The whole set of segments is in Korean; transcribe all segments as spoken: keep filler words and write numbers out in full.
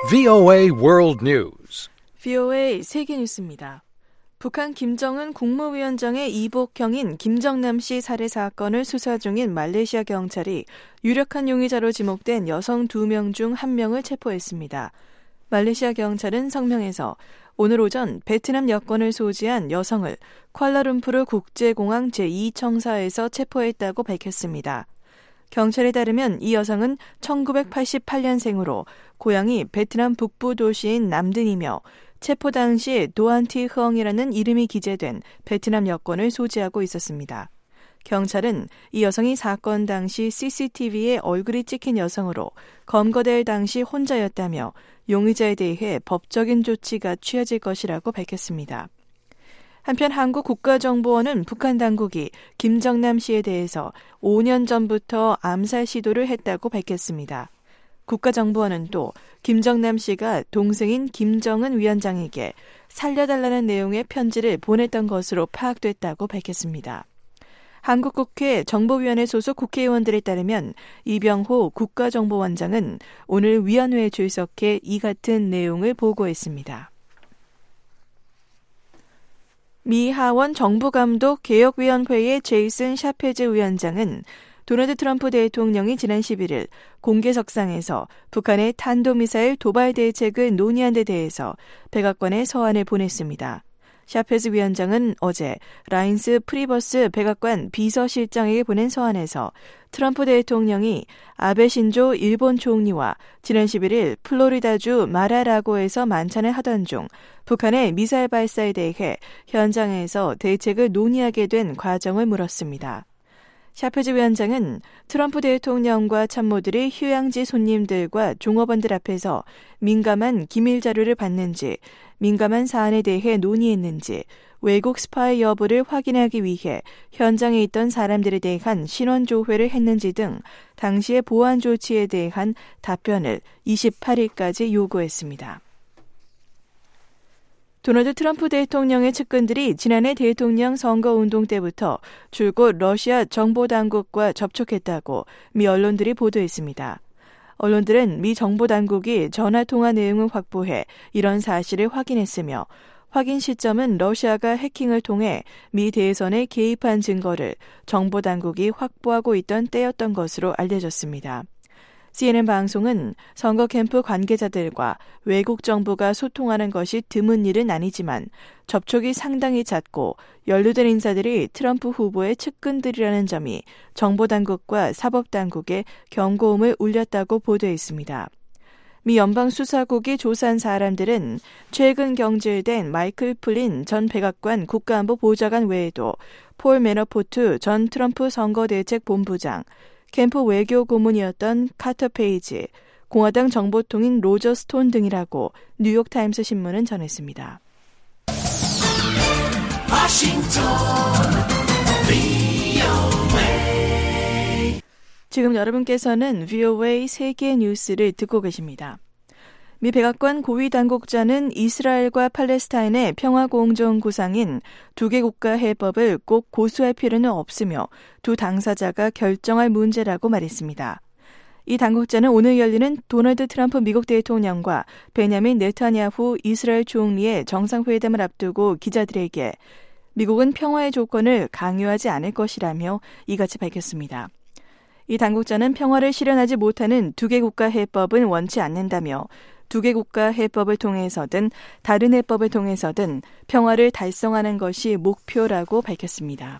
브이오에이 World News. 브이오에이 세계 뉴스입니다. 북한 김정은 국무위원장의 이복형인 김정남 씨 살해 사건을 수사 중인 말레이시아 경찰이 유력한 용의자로 지목된 여성 두 명 중 한 명을 체포했습니다. 말레이시아 경찰은 성명에서 오늘 오전 베트남 여권을 소지한 여성을 쿠알라룸푸르 국제공항 제이 청사에서 체포했다고 밝혔습니다. 경찰에 따르면 이 여성은 천구백팔십팔 년생으로 고향이 베트남 북부 도시인 남든이며 체포 당시 도안티 흐엉이라는 이름이 기재된 베트남 여권을 소지하고 있었습니다. 경찰은 이 여성이 사건 당시 씨씨티비에 얼굴이 찍힌 여성으로 검거될 당시 혼자였다며 용의자에 대해 법적인 조치가 취해질 것이라고 밝혔습니다. 한편 한국 국가정보원은 북한 당국이 김정남 씨에 대해서 오 년 전부터 암살 시도를 했다고 밝혔습니다. 국가정보원은 또 김정남 씨가 동생인 김정은 위원장에게 살려달라는 내용의 편지를 보냈던 것으로 파악됐다고 밝혔습니다. 한국국회 정보위원회 소속 국회의원들에 따르면 이병호 국가정보원장은 오늘 위원회에 출석해 이 같은 내용을 보고했습니다. 미 하원 정부감독 개혁위원회의 제이슨 샤페즈 위원장은 도널드 트럼프 대통령이 지난 십일 일 공개석상에서 북한의 탄도미사일 도발 대책을 논의한 데 대해서 백악관에 서한을 보냈습니다. 샤페즈 위원장은 어제 라인스 프리버스 백악관 비서실장에게 보낸 서한에서 트럼프 대통령이 아베 신조 일본 총리와 지난 십일 일 플로리다주 마라라고에서 만찬을 하던 중 북한의 미사일 발사에 대해 현장에서 대책을 논의하게 된 과정을 물었습니다. 샤페즈 위원장은 트럼프 대통령과 참모들이 휴양지 손님들과 종업원들 앞에서 민감한 기밀 자료를 받는지, 민감한 사안에 대해 논의했는지, 외국 스파이 여부를 확인하기 위해 현장에 있던 사람들에 대한 신원 조회를 했는지 등 당시의 보안 조치에 대한 답변을 이십팔 일까지 요구했습니다. 도널드 트럼프 대통령의 측근들이 지난해 대통령 선거운동 때부터 줄곧 러시아 정보당국과 접촉했다고 미 언론들이 보도했습니다. 언론들은 미 정보당국이 전화통화 내용을 확보해 이런 사실을 확인했으며 확인 시점은 러시아가 해킹을 통해 미 대선에 개입한 증거를 정보당국이 확보하고 있던 때였던 것으로 알려졌습니다. 씨엔엔 방송은 선거 캠프 관계자들과 외국 정부가 소통하는 것이 드문 일은 아니지만 접촉이 상당히 잦고 연루된 인사들이 트럼프 후보의 측근들이라는 점이 정보당국과 사법당국에 경고음을 울렸다고 보도했습니다. 미 연방수사국이 조사한 사람들은 최근 경질된 마이클 플린 전 백악관 국가안보보좌관 외에도 폴 매너포트 전 트럼프 선거대책본부장, 캠프 외교 고문이었던 카터 페이지, 공화당 정보통인 로저 스톤 등이라고 뉴욕타임스 신문은 전했습니다. 워싱턴, 브이오에이. 지금 여러분께서는 브이오에이 세계 뉴스를 듣고 계십니다. 미 백악관 고위 당국자는 이스라엘과 팔레스타인의 평화공정 구상인 두 개 국가 해법을 꼭 고수할 필요는 없으며 두 당사자가 결정할 문제라고 말했습니다. 이 당국자는 오늘 열리는 도널드 트럼프 미국 대통령과 베냐민 네타냐후 이스라엘 총리의 정상회담을 앞두고 기자들에게 미국은 평화의 조건을 강요하지 않을 것이라며 이같이 밝혔습니다. 이 당국자는 평화를 실현하지 못하는 두 개 국가 해법은 원치 않는다며 두 개 국가 해법을 통해서든 다른 해법을 통해서든 평화를 달성하는 것이 목표라고 밝혔습니다.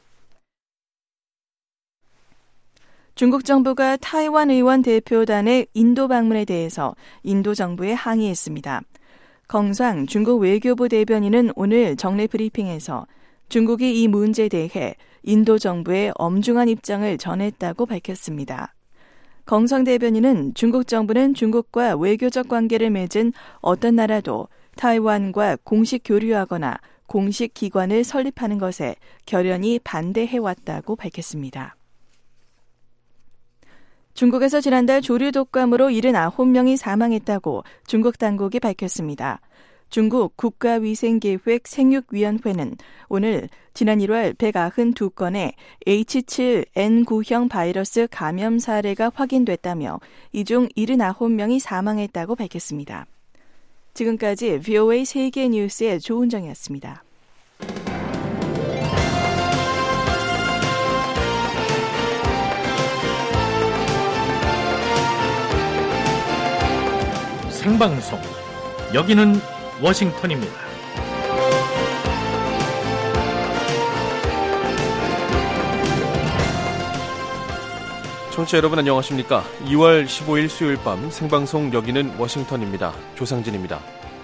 중국 정부가 타이완 의원 대표단의 인도 방문에 대해서 인도 정부에 항의했습니다. 껑상 중국 외교부 대변인은 오늘 정례 브리핑에서 중국이 이 문제에 대해 인도 정부에 엄중한 입장을 전했다고 밝혔습니다. 껑성 대변인은 중국 정부는 중국과 외교적 관계를 맺은 어떤 나라도 타이완과 공식 교류하거나 공식 기관을 설립하는 것에 결연히 반대해왔다고 밝혔습니다. 중국에서 지난달 조류 독감으로 칠십구 명이 사망했다고 중국 당국이 밝혔습니다. 중국 국가위생계획 생육위원회는 오늘 지난 일월 백구십이 건의 에이치 칠 엔 구형 바이러스 감염 사례가 확인됐다며 이 중 칠십구 명이 사망했다고 밝혔습니다. 지금까지 브이오에이 세계 뉴스의 조은정이었습니다. 생방송, 여기는 워싱턴입니다. 청취자 여러분 안녕하십니까? 이월 십오일 수요일 밤 생방송 여기는 워싱턴입니다. 조상진입니다.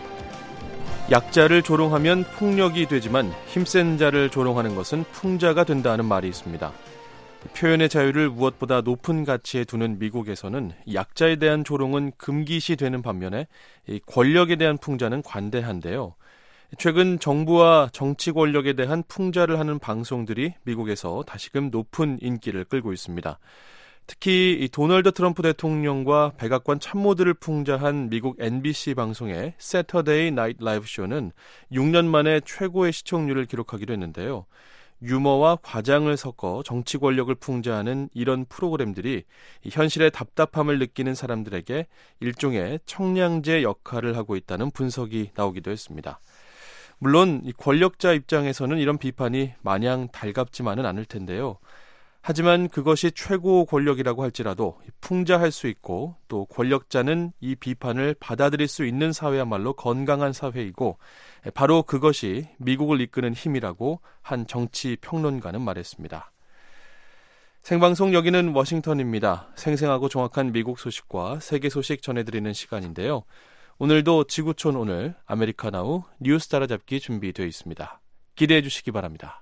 약자를 조롱하면 폭력이 되지만 힘센 자를 조롱하는 것은 풍자가 된다는 말이 있습니다. 표현의 자유를 무엇보다 높은 가치에 두는 미국에서는 약자에 대한 조롱은 금기시 되는 반면에 권력에 대한 풍자는 관대한데요. 최근 정부와 정치 권력에 대한 풍자를 하는 방송들이 미국에서 다시금 높은 인기를 끌고 있습니다. 특히 도널드 트럼프 대통령과 백악관 참모들을 풍자한 미국 엠비씨 방송의 Saturday Night Live 쇼는 육 년 만에 최고의 시청률을 기록하기도 했는데요. 유머와 과장을 섞어 정치 권력을 풍자하는 이런 프로그램들이 현실의 답답함을 느끼는 사람들에게 일종의 청량제 역할을 하고 있다는 분석이 나오기도 했습니다. 물론 권력자 입장에서는 이런 비판이 마냥 달갑지만은 않을 텐데요. 하지만 그것이 최고 권력이라고 할지라도 풍자할 수 있고 또 권력자는 이 비판을 받아들일 수 있는 사회야말로 건강한 사회이고 바로 그것이 미국을 이끄는 힘이라고 한 정치 평론가는 말했습니다. 생방송 여기는 워싱턴입니다. 생생하고 정확한 미국 소식과 세계 소식 전해드리는 시간인데요. 오늘도 지구촌 오늘 아메리카나우 뉴스 따라잡기 준비되어 있습니다. 기대해 주시기 바랍니다.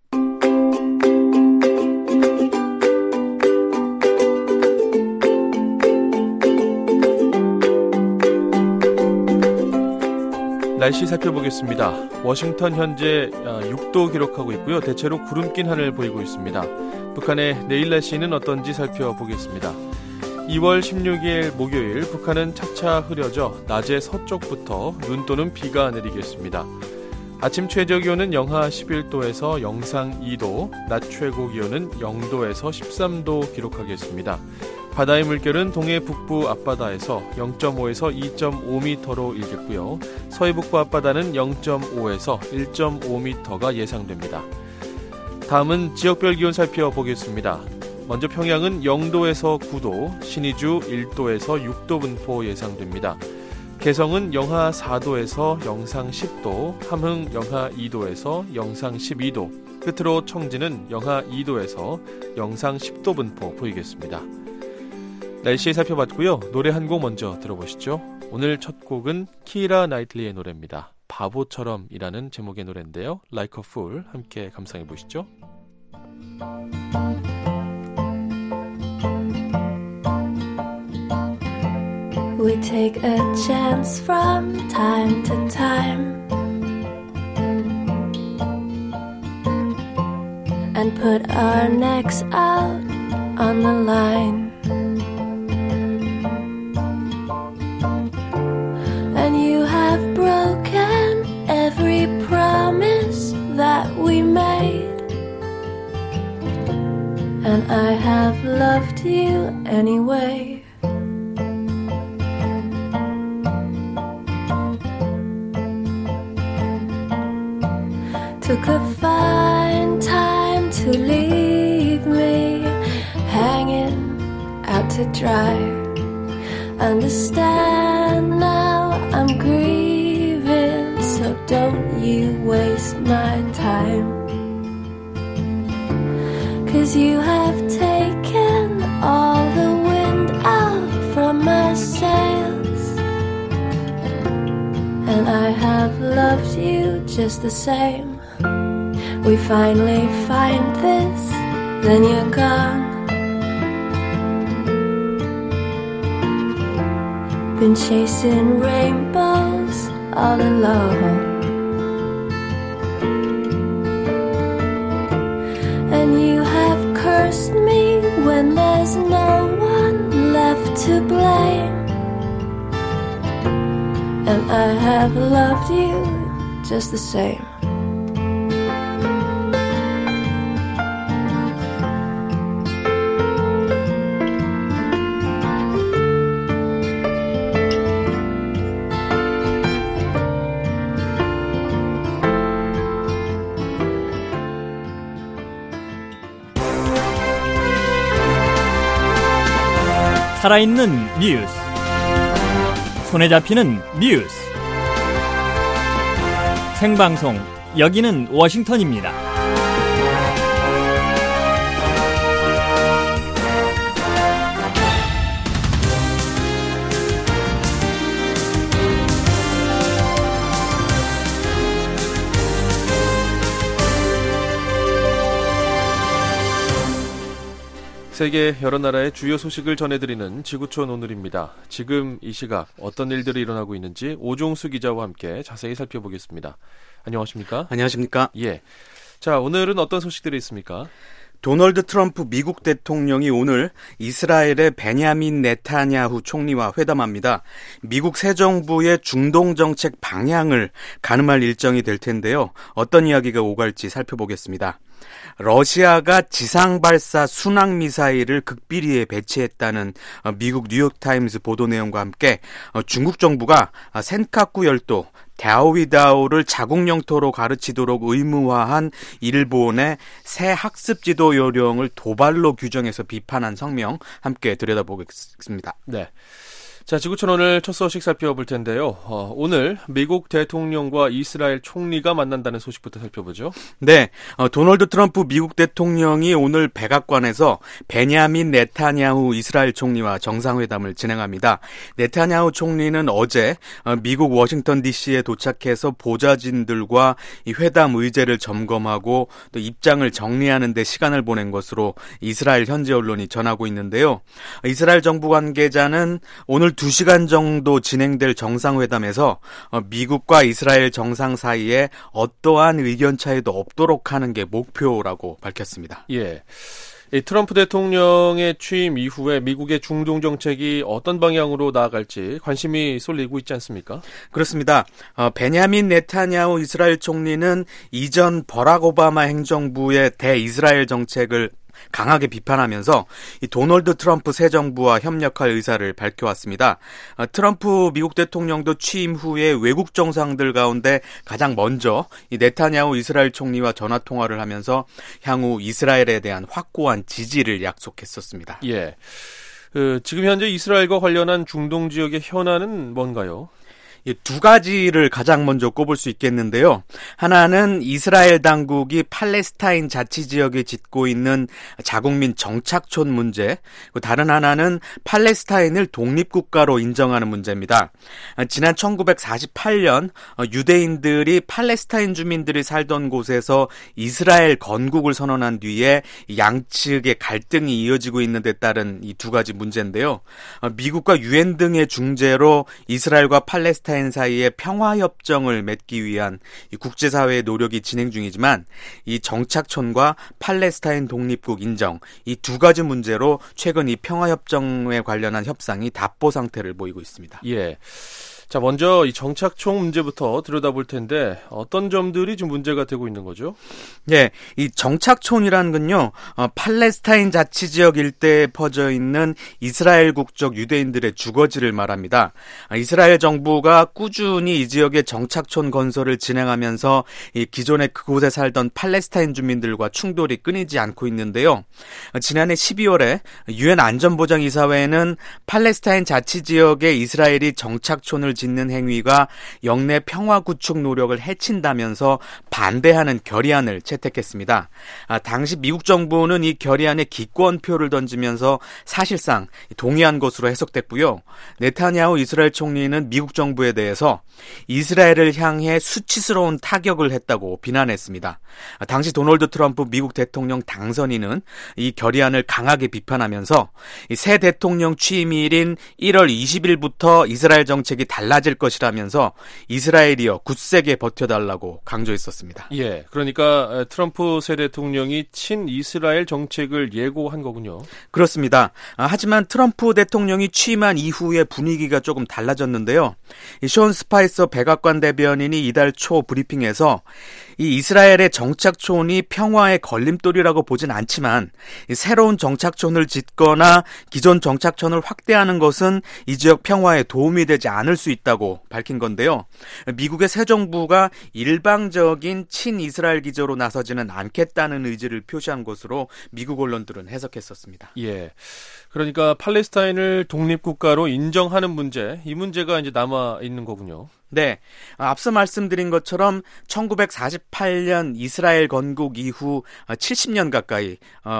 날씨 살펴보겠습니다. 워싱턴 현재 육 도 기록하고 있고요. 대체로 구름 낀 하늘 보이고 있습니다. 북한의 내일 날씨는 어떤지 살펴보겠습니다. 이월 십육일 목요일 북한은 차차 흐려져 낮에 서쪽부터 눈 또는 비가 내리겠습니다. 아침 최저 기온은 영하 십일 도에서 영상 이 도, 낮 최고 기온은 영 도에서 십삼 도 기록하겠습니다. 바다의 물결은 동해 북부 앞바다에서 영 점 오에서 이 점 오 미터로 일겠고요. 서해 북부 앞바다는 영 점 오에서 일 점 오 미터가 예상됩니다. 다음은 지역별 기온 살펴보겠습니다. 먼저 평양은 영 도에서 구 도, 신의주 일 도에서 육 도 분포 예상됩니다. 개성은 영하 사 도에서 영상 십 도, 함흥 영하 이 도에서 영상 십이 도, 끝으로 청진은 영하 이 도에서 영상 십 도 분포 보이겠습니다. 날씨 살펴봤고요. 노래 한 곡 먼저 들어보시죠. 오늘 첫 곡은 키라 나이틀리의 노래입니다. 바보처럼이라는 제목의 노래인데요. Like a Fool 함께 감상해 보시죠. We take a chance from time to time and put our necks out on the line. And you have broken every promise that we made. And I have loved you anyway. Took a fine time to leave me hanging out to dry. Understand now I'm grieving, so don't you waste my time. 'Cause you have taken all the wind out from my sails, and I have loved you just the same. We finally find this, then you're gone. Been chasing rainbows all alone. And you have cursed me when there's no one left to blame. And I have loved you just the same. 살아있는 뉴스, 손에 잡히는 뉴스, 생방송, 여기는 워싱턴입니다. 세계 여러 나라의 주요 소식을 전해드리는 지구촌 오늘입니다. 지금 이 시각 어떤 일들이 일어나고 있는지 오종수 기자와 함께 자세히 살펴보겠습니다. 안녕하십니까? 안녕하십니까? 예. 자, 오늘은 어떤 소식들이 있습니까? 도널드 트럼프 미국 대통령이 오늘 이스라엘의 베냐민 네타냐후 총리와 회담합니다. 미국 새 정부의 중동 정책 방향을 가늠할 일정이 될 텐데요. 어떤 이야기가 오갈지 살펴보겠습니다. 러시아가 지상발사 순항미사일을 극비리에 배치했다는 미국 뉴욕타임스 보도 내용과 함께 중국 정부가 센카쿠 열도 갸오위다오를 자국 영토로 가르치도록 의무화한 일본의 새 학습 지도 요령을 도발로 규정해서 비판한 성명 함께 들여다보겠습니다. 네. 자, 지구촌 오늘 첫 소식 살펴볼 텐데요. 어, 오늘 미국 대통령과 이스라엘 총리가 만난다는 소식부터 살펴보죠. 네, 어, 도널드 트럼프 미국 대통령이 오늘 백악관에서 베냐민 네타냐후 이스라엘 총리와 정상회담을 진행합니다. 네타냐후 총리는 어제 어, 미국 워싱턴 디씨에 도착해서 보좌진들과 이 회담 의제를 점검하고 또 입장을 정리하는 데 시간을 보낸 것으로 이스라엘 현지 언론이 전하고 있는데요. 이스라엘 정부 관계자는 오늘 두 시간 정도 진행될 정상회담에서 미국과 이스라엘 정상 사이에 어떠한 의견 차이도 없도록 하는 게 목표라고 밝혔습니다. 예. 이 트럼프 대통령의 취임 이후에 미국의 중동 정책이 어떤 방향으로 나아갈지 관심이 쏠리고 있지 않습니까? 그렇습니다. 어, 베냐민 네타냐후 이스라엘 총리는 이전 버락 오바마 행정부의 대이스라엘 정책을 강하게 비판하면서 이 도널드 트럼프 새 정부와 협력할 의사를 밝혀왔습니다. 어, 트럼프 미국 대통령도 취임 후에 외국 정상들 가운데 가장 먼저 이 네타냐후 이스라엘 총리와 전화 통화를 하면서 향후 이스라엘에 대한 확고한 지지를 약속했었습니다. 예. 그, 지금 현재 이스라엘과 관련한 중동 지역의 현안은 뭔가요? 두 가지를 가장 먼저 꼽을 수 있겠는데요. 하나는 이스라엘 당국이 팔레스타인 자치지역에 짓고 있는 자국민 정착촌 문제, 다른 하나는 팔레스타인을 독립국가로 인정하는 문제입니다. 지난 천구백사십팔 년 유대인들이 팔레스타인 주민들이 살던 곳에서 이스라엘 건국을 선언한 뒤에 양측의 갈등이 이어지고 있는 데 따른 이 두 가지 문제인데요. 미국과 유엔 등의 중재로 이스라엘과 팔레스타인 사이에 평화협정을 맺기 위한 이 국제사회의 노력이 진행 중이지만 이 정착촌과 팔레스타인 독립국 인정, 이 두 가지 문제로 최근 이 평화협정에 관련한 협상이 답보 상태를 보이고 있습니다. 예. 자, 먼저 이 정착촌 문제부터 들여다볼 텐데 어떤 점들이 좀 문제가 되고 있는 거죠? 네, 이 정착촌이라는 건요, 어, 팔레스타인 자치지역 일대에 퍼져 있는 이스라엘 국적 유대인들의 주거지를 말합니다. 아, 이스라엘 정부가 꾸준히 이 지역의 정착촌 건설을 진행하면서 이 기존에 그곳에 살던 팔레스타인 주민들과 충돌이 끊이지 않고 있는데요. 어, 지난해 십이월에 유엔 안전보장이사회는 팔레스타인 자치지역에 이스라엘이 정착촌을 짓는 행위가 영내 평화 구축 노력을 해친다면서 반대하는 결의안을 채택했습니다. 아, 당시 미국 정부는 이 결의안에 기권표를 던지면서 사실상 동의한 것으로 해석됐고요. 네타냐후 이스라엘 총리는 미국 정부에 대해서 이스라엘을 향해 수치스러운 타격을 했다고 비난했습니다. 아, 당시 도널드 트럼프 미국 대통령 당선인은 이 결의안을 강하게 비판하면서 이 새 대통령 취임일인 일월 이십일부터 이스라엘 정책이 달라 달라질 것이라면서 이스라엘이여 굳세게 버텨달라고 강조했었습니다. 예, 그러니까 트럼프 새 대통령이 친이스라엘 정책을 예고한 거군요. 그렇습니다. 아, 하지만 트럼프 대통령이 취임한 이후에 분위기가 조금 달라졌는데요. 이 션 스파이서 백악관 대변인이 이달 초 브리핑에서 이 이스라엘의 정착촌이 평화의 걸림돌이라고 보진 않지만 새로운 정착촌을 짓거나 기존 정착촌을 확대하는 것은 이 지역 평화에 도움이 되지 않을 수 있다고 밝힌 건데요. 미국의 새 정부가 일방적인 친이스라엘 기조로 나서지는 않겠다는 의지를 표시한 것으로 미국 언론들은 해석했었습니다. 예. 그러니까 팔레스타인을 독립국가로 인정하는 문제, 이 문제가 이제 남아 있는 거군요. 네, 앞서 말씀드린 것처럼 천구백사십팔 년 이스라엘 건국 이후 칠십 년 가까이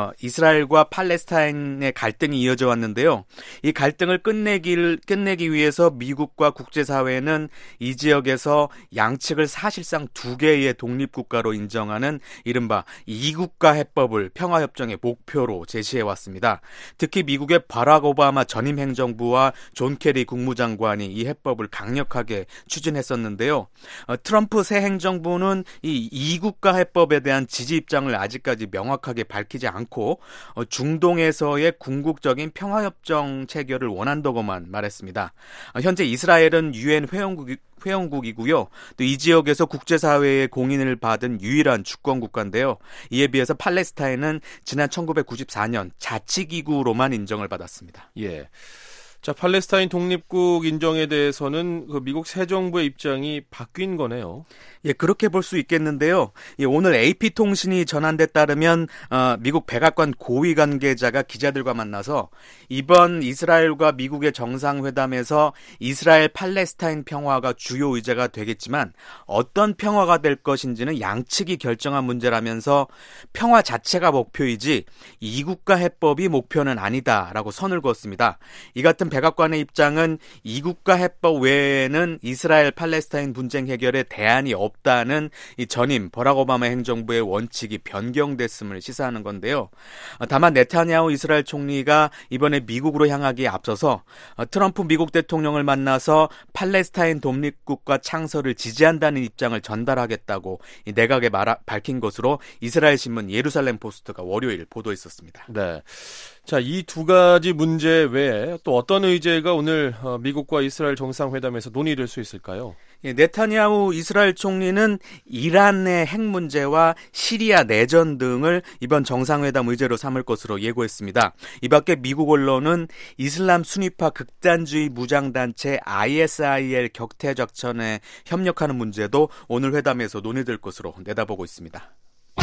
이스라엘과 팔레스타인의 갈등이 이어져 왔는데요. 이 갈등을 끝내기를, 끝내기 위해서 미국과 국제사회는 이 지역에서 양측을 사실상 두 개의 독립국가로 인정하는 이른바 이국가 해법을 평화협정의 목표로 제시해왔습니다. 특히 미국의 바락 오바마 전임 행정부와 존 케리 국무장관이 이 해법을 강력하게 추진했습니다. 추진했었는데요. 어, 트럼프 새 행정부는 이 이국가 해법에 대한 지지 입장을 아직까지 명확하게 밝히지 않고 어, 중동에서의 궁극적인 평화협정 체결을 원한다고만 말했습니다. 어, 현재 이스라엘은 유엔 회원국이 회원국이고요. 또 이 지역에서 국제사회의 공인을 받은 유일한 주권국가인데요. 이에 비해서 팔레스타인은 지난 천구백구십사 년 자치기구로만 인정을 받았습니다. 예. 자, 팔레스타인 독립국 인정에 대해서는 그 미국 새 정부의 입장이 바뀐 거네요. 예, 그렇게 볼 수 있겠는데요. 예, 오늘 에이피통신이 전한 데 따르면 어, 미국 백악관 고위 관계자가 기자들과 만나서 이번 이스라엘과 미국의 정상회담에서 이스라엘 팔레스타인 평화가 주요 의제가 되겠지만 어떤 평화가 될 것인지는 양측이 결정한 문제라면서 평화 자체가 목표이지 이국가 해법이 목표는 아니다라고 선을 그었습니다. 이 같은 백악관의 입장은 이국가 해법 외에는 이스라엘 팔레스타인 분쟁 해결에 대안이 없다는 이 전임 버락 오바마 행정부의 원칙이 변경됐음을 시사하는 건데요. 다만 네타냐후 이스라엘 총리가 이번에 미국으로 향하기에 앞서서 트럼프 미국 대통령을 만나서 팔레스타인 독립국가 창설을 지지한다는 입장을 전달하겠다고 이 내각에 말하, 밝힌 것으로 이스라엘 신문 예루살렘 포스트가 월요일 보도했었습니다. 네. 자, 이 두 가지 문제 외에 또 어떤 의제가 오늘 미국과 이스라엘 정상회담에서 논의될 수 있을까요? 예, 네타냐후 이스라엘 총리는 이란의 핵 문제와 시리아 내전 등을 이번 정상회담 의제로 삼을 것으로 예고했습니다. 이 밖에 미국 언론은 이슬람 순위파 극단주의 무장단체 아이에스아이엘 격퇴 작전에 협력하는 문제도 오늘 회담에서 논의될 것으로 내다보고 있습니다.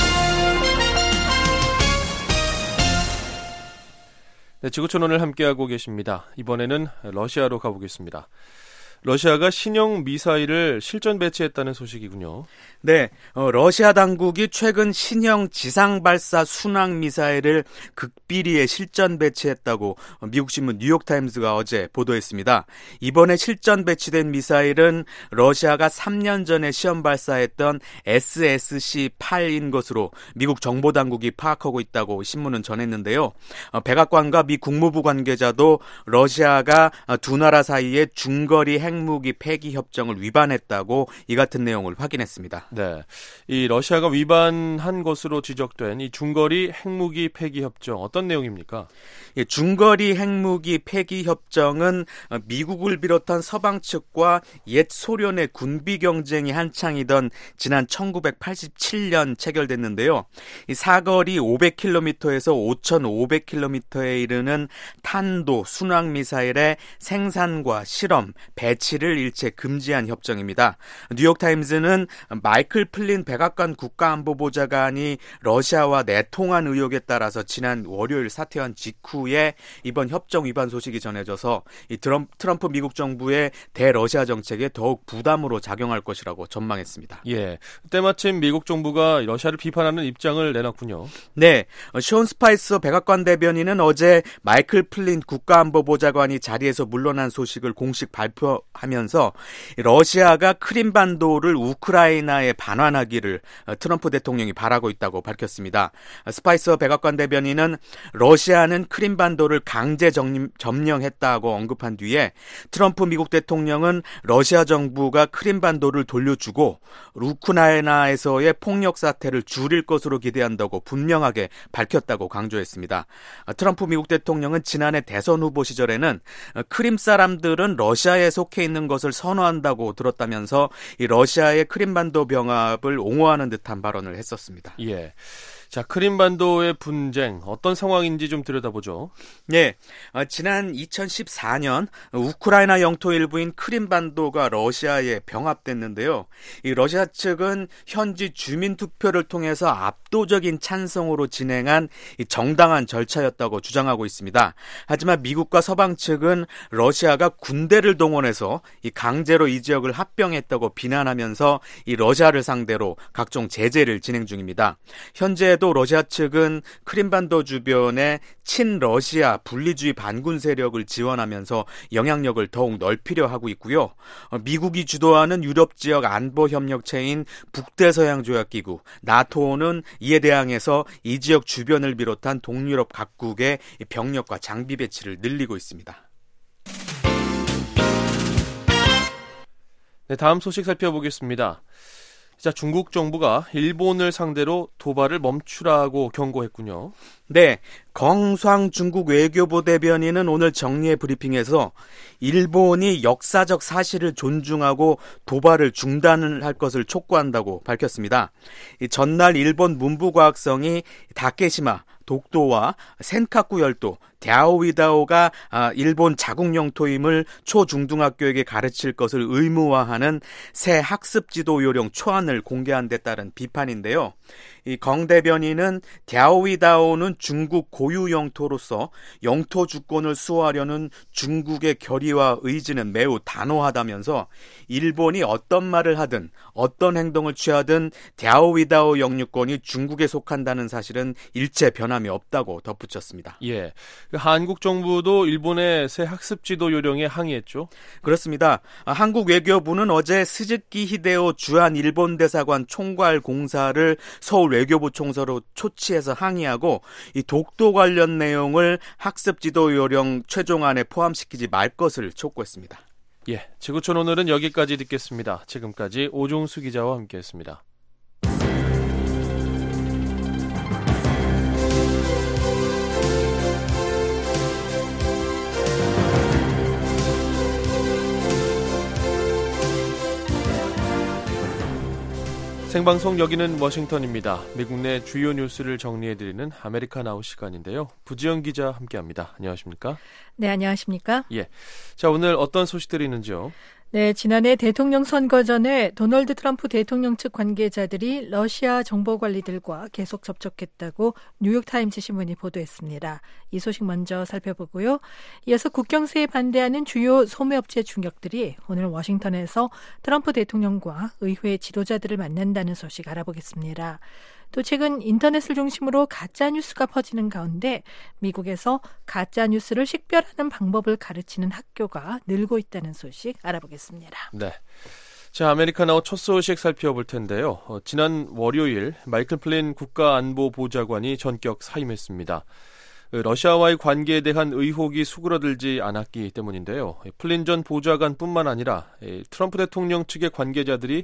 네, 지구촌오늘 함께하고 계십니다. 이번에는 러시아로 가보겠습니다. 러시아가 신형 미사일을 실전 배치했다는 소식이군요. 네, 어, 러시아 당국이 최근 신형 지상발사 순항 미사일을 극비리에 실전 배치했다고 미국 신문 뉴욕타임스가 어제 보도했습니다. 이번에 실전 배치된 미사일은 러시아가 삼 년 전에 시험 발사했던 에스에스씨 팔인 것으로 미국 정보당국이 파악하고 있다고 신문은 전했는데요. 어, 백악관과 미 국무부 관계자도 러시아가 두 나라 사이에 중거리 핵무기 폐기 협정을 위반했다고 이 같은 내용을 확인했습니다. 네, 이 러시아가 위반한 것으로 지적된 이 중거리 핵무기 폐기 협정 어떤 내용입니까? 예, 중거리 핵무기 폐기 협정은 미국을 비롯한 서방 측과 옛 소련의 군비 경쟁이 한창이던 지난 천구백팔십칠 년 체결됐는데요. 이 사거리 오백 킬로미터에서 오천오백 킬로미터에 이르는 탄도 순항 미사일의 생산과 실험, 배치를 일체 금지한 협정입니다. 뉴욕타임즈는 마이클 플린 백악관 국가안보보좌관이 러시아와 내통한 의혹에 따라서 지난 월요일 사퇴한 직후에 이번 협정 위반 소식이 전해져서 이 트럼프 미국 정부의 대러시아 정책에 더욱 부담으로 작용할 것이라고 전망했습니다. 예, 때마침 미국 정부가 러시아를 비판하는 입장을 내놨군요. 네, 션 스파이서 백악관 대변인은 어제 마이클 플린 국가안보보좌관이 자리에서 물러난 소식을 공식 발표하면서 러시아가 크림반도를 우크라이나에 반환하기를 트럼프 대통령이 바라고 있다고 밝혔습니다. 스파이서 백악관 대변인은 러시아는 크림반도를 강제 점령, 점령했다고 언급한 뒤에 트럼프 미국 대통령은 러시아 정부가 크림반도를 돌려주고 우크라이나에서의 폭력 사태를 줄일 것으로 기대한다고 분명하게 밝혔다고 강조했습니다. 트럼프 미국 대통령은 지난해 대선 후보 시절에는 크림 사람들은 러시아에 속해 있는 것을 선호한다고 들었다면서 이 러시아의 크림반도 병합을 옹호하는 듯한 발언을 했었습니다. 예. 자, 크림반도의 분쟁 어떤 상황인지 좀 들여다보죠. 네, 어, 지난 이천십사 년 우크라이나 영토 일부인 크림반도가 러시아에 병합됐는데요. 이 러시아 측은 현지 주민 투표를 통해서 압도적인 찬성으로 진행한 이 정당한 절차였다고 주장하고 있습니다. 하지만 미국과 서방 측은 러시아가 군대를 동원해서 이 강제로 이 지역을 합병했다고 비난하면서 이 러시아를 상대로 각종 제재를 진행 중입니다. 현재 또 러시아 측은 크림반도 주변에 친러시아 분리주의 반군 세력을 지원하면서 영향력을 더욱 넓히려 하고 있고요. 미국이 주도하는 유럽 지역 안보 협력체인 북대서양조약기구 나토는 이에 대항해서 이 지역 주변을 비롯한 동유럽 각국의 병력과 장비 배치를 늘리고 있습니다. 네, 다음 소식 살펴보겠습니다. 자, 중국 정부가 일본을 상대로 도발을 멈추라고 경고했군요. 네, 경상 중국 외교부 대변인은 오늘 정례 브리핑에서 일본이 역사적 사실을 존중하고 도발을 중단을 할 것을 촉구한다고 밝혔습니다. 이 전날 일본 문부과학성이 다케시마, 독도와 센카쿠 열도, 랴오위다오가 일본 자국 영토임을 초중등학교에게 가르칠 것을 의무화하는 새 학습지도 요령 초안을 공개한 데 따른 비판인데요. 이 경 대변인은 랴오위다오는 중국 고유 영토로서 영토 주권을 수호하려는 중국의 결의와 의지는 매우 단호하다면서 일본이 어떤 말을 하든 어떤 행동을 취하든 랴오위다오 영유권이 중국에 속한다는 사실은 일체 변함이 없다고 덧붙였습니다. 예, 한국 정부도 일본의 새 학습지도 요령에 항의했죠? 그렇습니다. 한국 외교부는 어제 스즈키 히데오 주한 일본 대사관 총괄 공사를 서울 외교부 총서로 초치해서 항의하고 이 독도 관련 내용을 학습지도 요령 최종안에 포함시키지 말 것을 촉구했습니다. 예, 지구촌 오늘은 여기까지 듣겠습니다. 지금까지 오종수 기자와 함께했습니다. 생방송 여기는 워싱턴입니다. 미국 내 주요 뉴스를 정리해드리는 아메리카 나우 시간인데요. 부지연 기자 함께합니다. 안녕하십니까? 네, 안녕하십니까? 예. 자, 오늘 어떤 소식들이 있는지요? 네, 지난해 대통령 선거 전에 도널드 트럼프 대통령 측 관계자들이 러시아 정보관리들과 계속 접촉했다고 뉴욕타임즈 신문이 보도했습니다. 이 소식 먼저 살펴보고요. 이어서 국경세에 반대하는 주요 소매업체 중역들이 오늘 워싱턴에서 트럼프 대통령과 의회 지도자들을 만난다는 소식 알아보겠습니다. 또 최근 인터넷을 중심으로 가짜뉴스가 퍼지는 가운데 미국에서 가짜뉴스를 식별하는 방법을 가르치는 학교가 늘고 있다는 소식 알아보겠습니다. 네. 자, 아메리카나우 첫 소식 살펴볼 텐데요. 어, 지난 월요일 마이클 플린 국가안보보좌관이 전격 사임했습니다. 러시아와의 관계에 대한 의혹이 수그러들지 않았기 때문인데요. 플린 전 보좌관뿐만 아니라 트럼프 대통령 측의 관계자들이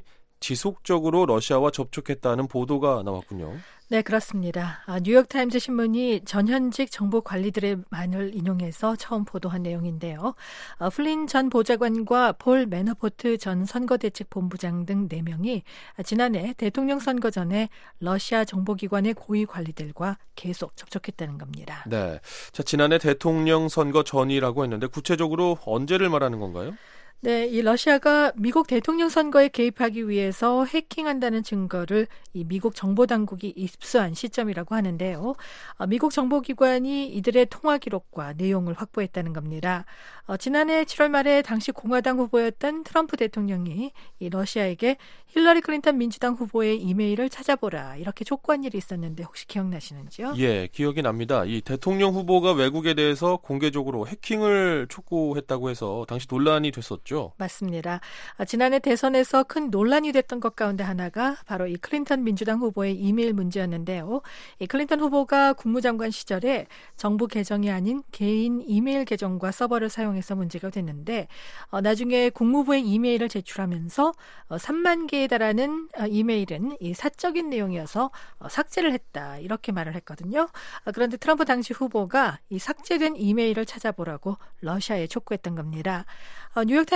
지속적으로 러시아와 접촉했다는 보도가 나왔군요. 네, 그렇습니다. 아, 뉴욕타임즈 신문이 전현직 정보 관리들의 말을 인용해서 처음 보도한 내용인데요. 아, 플린 전 보좌관과 폴 매너포트 전 선거대책본부장 등 네 명이 지난해 대통령 선거 전에 러시아 정보기관의 고위 관리들과 계속 접촉했다는 겁니다. 네, 자, 지난해 대통령 선거 전이라고 했는데 구체적으로 언제를 말하는 건가요? 네, 이 러시아가 미국 대통령 선거에 개입하기 위해서 해킹한다는 증거를 이 미국 정보당국이 입수한 시점이라고 하는데요. 어, 미국 정보기관이 이들의 통화 기록과 내용을 확보했다는 겁니다. 어, 지난해 칠월 말에 당시 공화당 후보였던 트럼프 대통령이 이 러시아에게 힐러리 클린턴 민주당 후보의 이메일을 찾아보라 이렇게 촉구한 일이 있었는데 혹시 기억나시는지요? 예, 기억이 납니다. 이 대통령 후보가 외국에 대해서 공개적으로 해킹을 촉구했다고 해서 당시 논란이 됐었죠. 맞습니다. 아, 지난해 대선에서 큰 논란이 됐던 것 가운데 하나가 바로 이 클린턴 민주당 후보의 이메일 문제였는데요. 이 클린턴 후보가 국무장관 시절에 정부 계정이 아닌 개인 이메일 계정과 서버를 사용해서 문제가 됐는데 어, 나중에 국무부에 이메일을 제출하면서 어, 삼만 개에 달하는 어, 이메일은 이 사적인 내용이어서 어, 삭제를 했다 이렇게 말을 했거든요. 어, 그런데 트럼프 당시 후보가 이 삭제된 이메일을 찾아보라고 러시아에 촉구했던 겁니다. 어, 뉴욕타임즈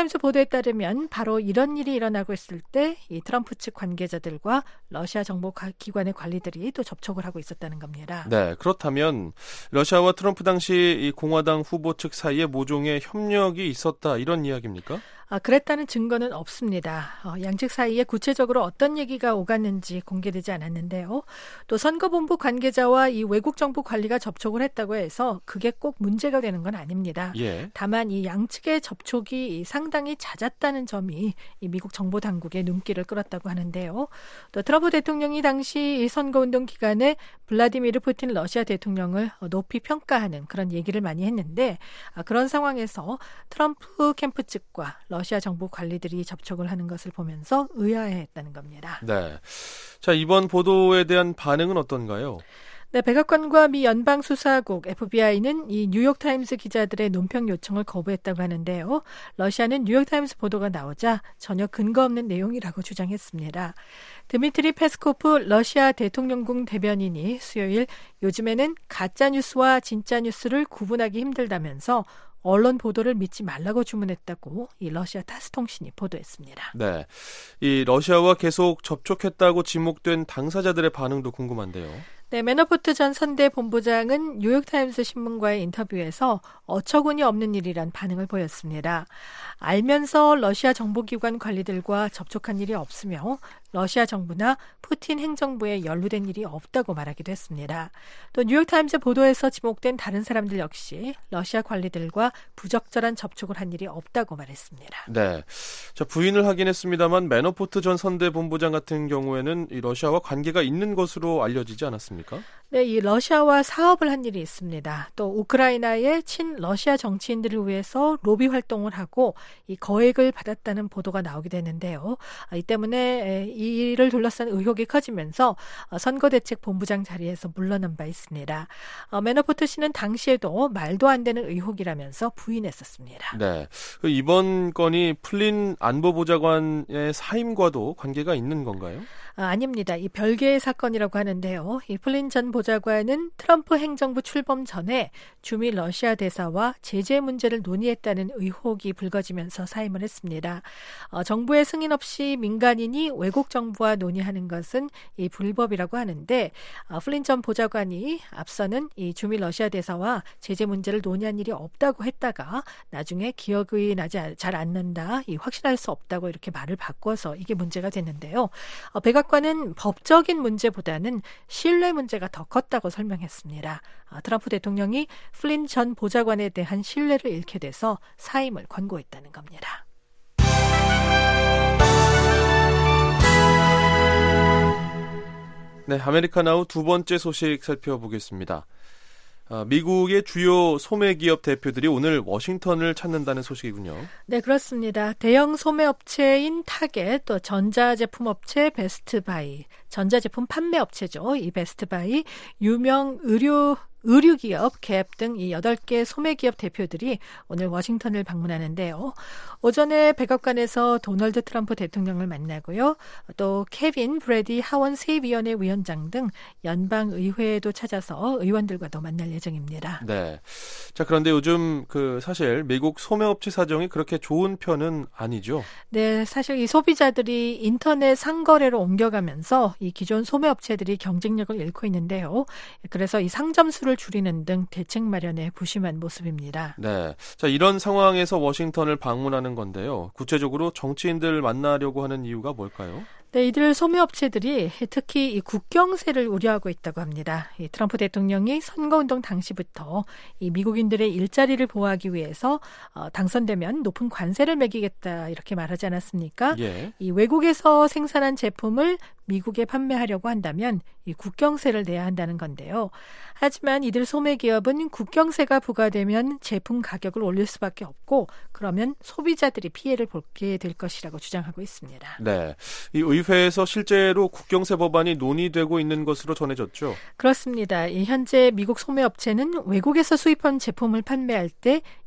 뉴욕타임스 보도에 따르면 바로 이런 일이 일어나고 있을 때 이 트럼프 측 관계자들과 러시아 정보 기관의 관리들이 또 접촉을 하고 있었다는 겁니다. 네, 그렇다면 러시아와 트럼프 당시 이 공화당 후보 측 사이에 모종의 협력이 있었다 이런 이야기입니까? 아, 그랬다는 증거는 없습니다. 어, 양측 사이에 구체적으로 어떤 얘기가 오갔는지 공개되지 않았는데요. 또 선거본부 관계자와 이 외국 정부 관리가 접촉을 했다고 해서 그게 꼭 문제가 되는 건 아닙니다. 예. 다만 이 양측의 접촉이 상당히 잦았다는 점이 이 미국 정보 당국의 눈길을 끌었다고 하는데요. 또 트럼프 대통령이 당시 이 선거운동 기간에 블라디미르 푸틴 러시아 대통령을 높이 평가하는 그런 얘기를 많이 했는데 아, 그런 상황에서 트럼프 캠프 측과 러시아 정부 관리들이 접촉을 하는 것을 보면서 의아해했다는 겁니다. 네. 자, 이번 보도에 대한 반응은 어떤가요? 네, 백악관과 미 연방수사국 에프비아이는 이 뉴욕타임스 기자들의 논평 요청을 거부했다고 하는데요. 러시아는 뉴욕타임스 보도가 나오자 전혀 근거 없는 내용이라고 주장했습니다. 드미트리 페스코프 러시아 대통령궁 대변인이 수요일 요즘에는 가짜뉴스와 진짜뉴스를 구분하기 힘들다면서 언론 보도를 믿지 말라고 주문했다고 이 러시아 타스 통신이 보도했습니다. 네, 이 러시아와 계속 접촉했다고 지목된 당사자들의 반응도 궁금한데요. 네, 매너포트 전 선대 본부장은 뉴욕타임스 신문과의 인터뷰에서 어처구니 없는 일이란 반응을 보였습니다. 알면서 러시아 정보기관 관리들과 접촉한 일이 없으며 러시아 정부나 푸틴 행정부에 연루된 일이 없다고 말하기도 했습니다. 또 뉴욕타임스 보도에서 지목된 다른 사람들 역시 러시아 관리들과 부적절한 접촉을 한 일이 없다고 말했습니다. 네, 자, 부인을 하긴 했습니다만 매너포트 전 선대 본부장 같은 경우에는 이 러시아와 관계가 있는 것으로 알려지지 않았습니까? 네, 이 러시아와 사업을 한 일이 있습니다. 또 우크라이나의 친 러시아 정치인들을 위해서 로비 활동을 하고 이 거액을 받았다는 보도가 나오게 되는데요. 이 때문에 이 일을 둘러싼 의혹이 커지면서 선거대책본부장 자리에서 물러난 바 있습니다. 매너포트 씨는 당시에도 말도 안 되는 의혹이라면서 부인했었습니다. 네, 이번 건이 플린 안보보좌관의 사임과도 관계가 있는 건가요? 아, 아닙니다. 이 별개의 사건이라고 하는데요. 이 플린 전 보좌관은 트럼프 행정부 출범 전에 주미 러시아 대사와 제재 문제를 논의했다는 의혹이 불거지면서 사임을 했습니다. 어, 정부의 승인 없이 민간인이 외국 정부와 논의하는 것은 이 불법이라고 하는데 어, 플린 전 보좌관이 앞서는 이 주미 러시아 대사와 제재 문제를 논의한 일이 없다고 했다가 나중에 기억이 나지 잘 않는다, 이 확실할 수 없다고 이렇게 말을 바꿔서 이게 문제가 됐는데요. 어, 백악관은 법적인 문제보다는 신뢰 문제가 더 컸다고 설명했습니다. 어, 트럼프 대통령이 플린 전 보좌관에 대한 신뢰를 잃게 돼서 사임을 권고했다는 겁니다. 네, 아메리카나우 두 번째 소식 살펴보겠습니다. 아, 미국의 주요 소매기업 대표들이 오늘 워싱턴을 찾는다는 소식이군요. 네, 그렇습니다. 대형 소매업체인 타겟, 또 전자제품업체 베스트바이, 전자제품 판매업체죠. 이 베스트바이, 유명 의류 의류기업, 갭 등 이 여덟 개 소매기업 대표들이 오늘 워싱턴을 방문하는데요. 오전에 백악관에서 도널드 트럼프 대통령을 만나고요. 또 케빈 브래디 하원 세위원회 위원장 등 연방의회에도 찾아서 의원들과도 만날 예정입니다. 네. 자, 그런데 요즘 그 사실 미국 소매업체 사정이 그렇게 좋은 편은 아니죠? 네, 사실 이 소비자들이 인터넷 상거래로 옮겨가면서 이 기존 소매업체들이 경쟁력을 잃고 있는데요. 그래서 이 상점수를 줄이는 등 대책 마련에 부심한 모습입니다. 네, 자, 이런 상황에서 워싱턴을 방문하는 건데요. 구체적으로 정치인들 만나려고 하는 이유가 뭘까요? 네, 이들 소매업체들이 특히 이 국경세를 우려하고 있다고 합니다. 이 트럼프 대통령이 선거운동 당시부터 이 미국인들의 일자리를 보호하기 위해서 어, 당선되면 높은 관세를 매기겠다 이렇게 말하지 않았습니까? 예. 이 외국에서 생산한 제품을 미국에 판매하려고 한다면 이 국경세를 내야 한다는 건데요. 하지만 이들 소매기업은 국경세가 부과되면 제품 가격을 올릴 수밖에 없고 그러면 소비자들이 피해를 보게 될 것이라고 주장하고 있습니다. 네, 이 의회에서 실제로 국경세 법안이 논의되고 있는 것으로 전해졌죠? 그렇습니다. 이 현재 미국 소매업체는 외국에서 수입한 제품을 판매할 때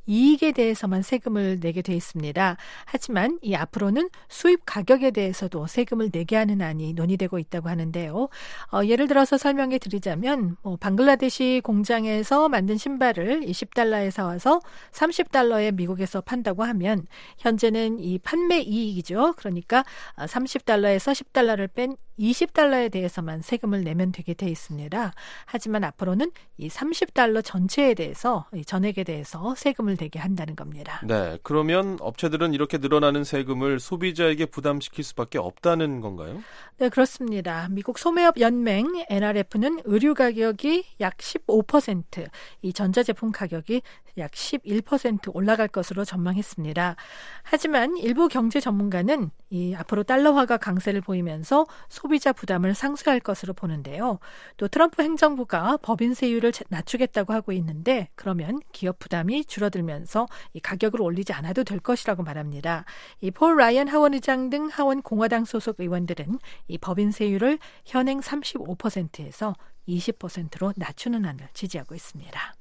이익에 대해서만 세금을 내게 돼 있습니다. 하지만 이 앞으로는 수입 가격에 대해서도 세금을 내게 하는 안이 논의되고 있다고 하는데요. 어, 예를 들어서 설명해 드리자면 뭐 방글라데시 공장에서 만든 신발을 이십 달러에 사와서 삼십 달러에 미국에서 판다고 하면 현재는 이 판매 이익이죠. 그러니까 삼십 달러에서 십 달러를 뺀 이십 달러에 대해서만 세금을 내면 되게 돼 있습니다. 하지만 앞으로는 이 삼십 달러 전체에 대해서 이 전액에 대해서 세금을 내게 한다는 겁니다. 네, 그러면 업체들은 이렇게 늘어나는 세금을 소비자에게 부담시킬 수밖에 없다는 건가요? 네, 그렇습니다. 미국 소매업 연맹 엔알에프는 의류 가격이 약 십오 퍼센트, 이 전자제품 가격이 약 십일 퍼센트 올라갈 것으로 전망했습니다. 하지만 일부 경제 전문가는 이 앞으로 달러화가 강세를 보이면서 소비자 부담을 상쇄할 것으로 보는데요. 또 트럼프 행정부가 법인 세율을 낮추겠다고 하고 있는데 그러면 기업 부담이 줄어들면서 이 가격을 올리지 않아도 될 것이라고 말합니다. 이 폴 라이언 하원 의장 등 하원 공화당 소속 의원들은 이 법인 세율을 현행 삼십오 퍼센트에서 이십 퍼센트로 낮추는 안을 지지하고 있습니다.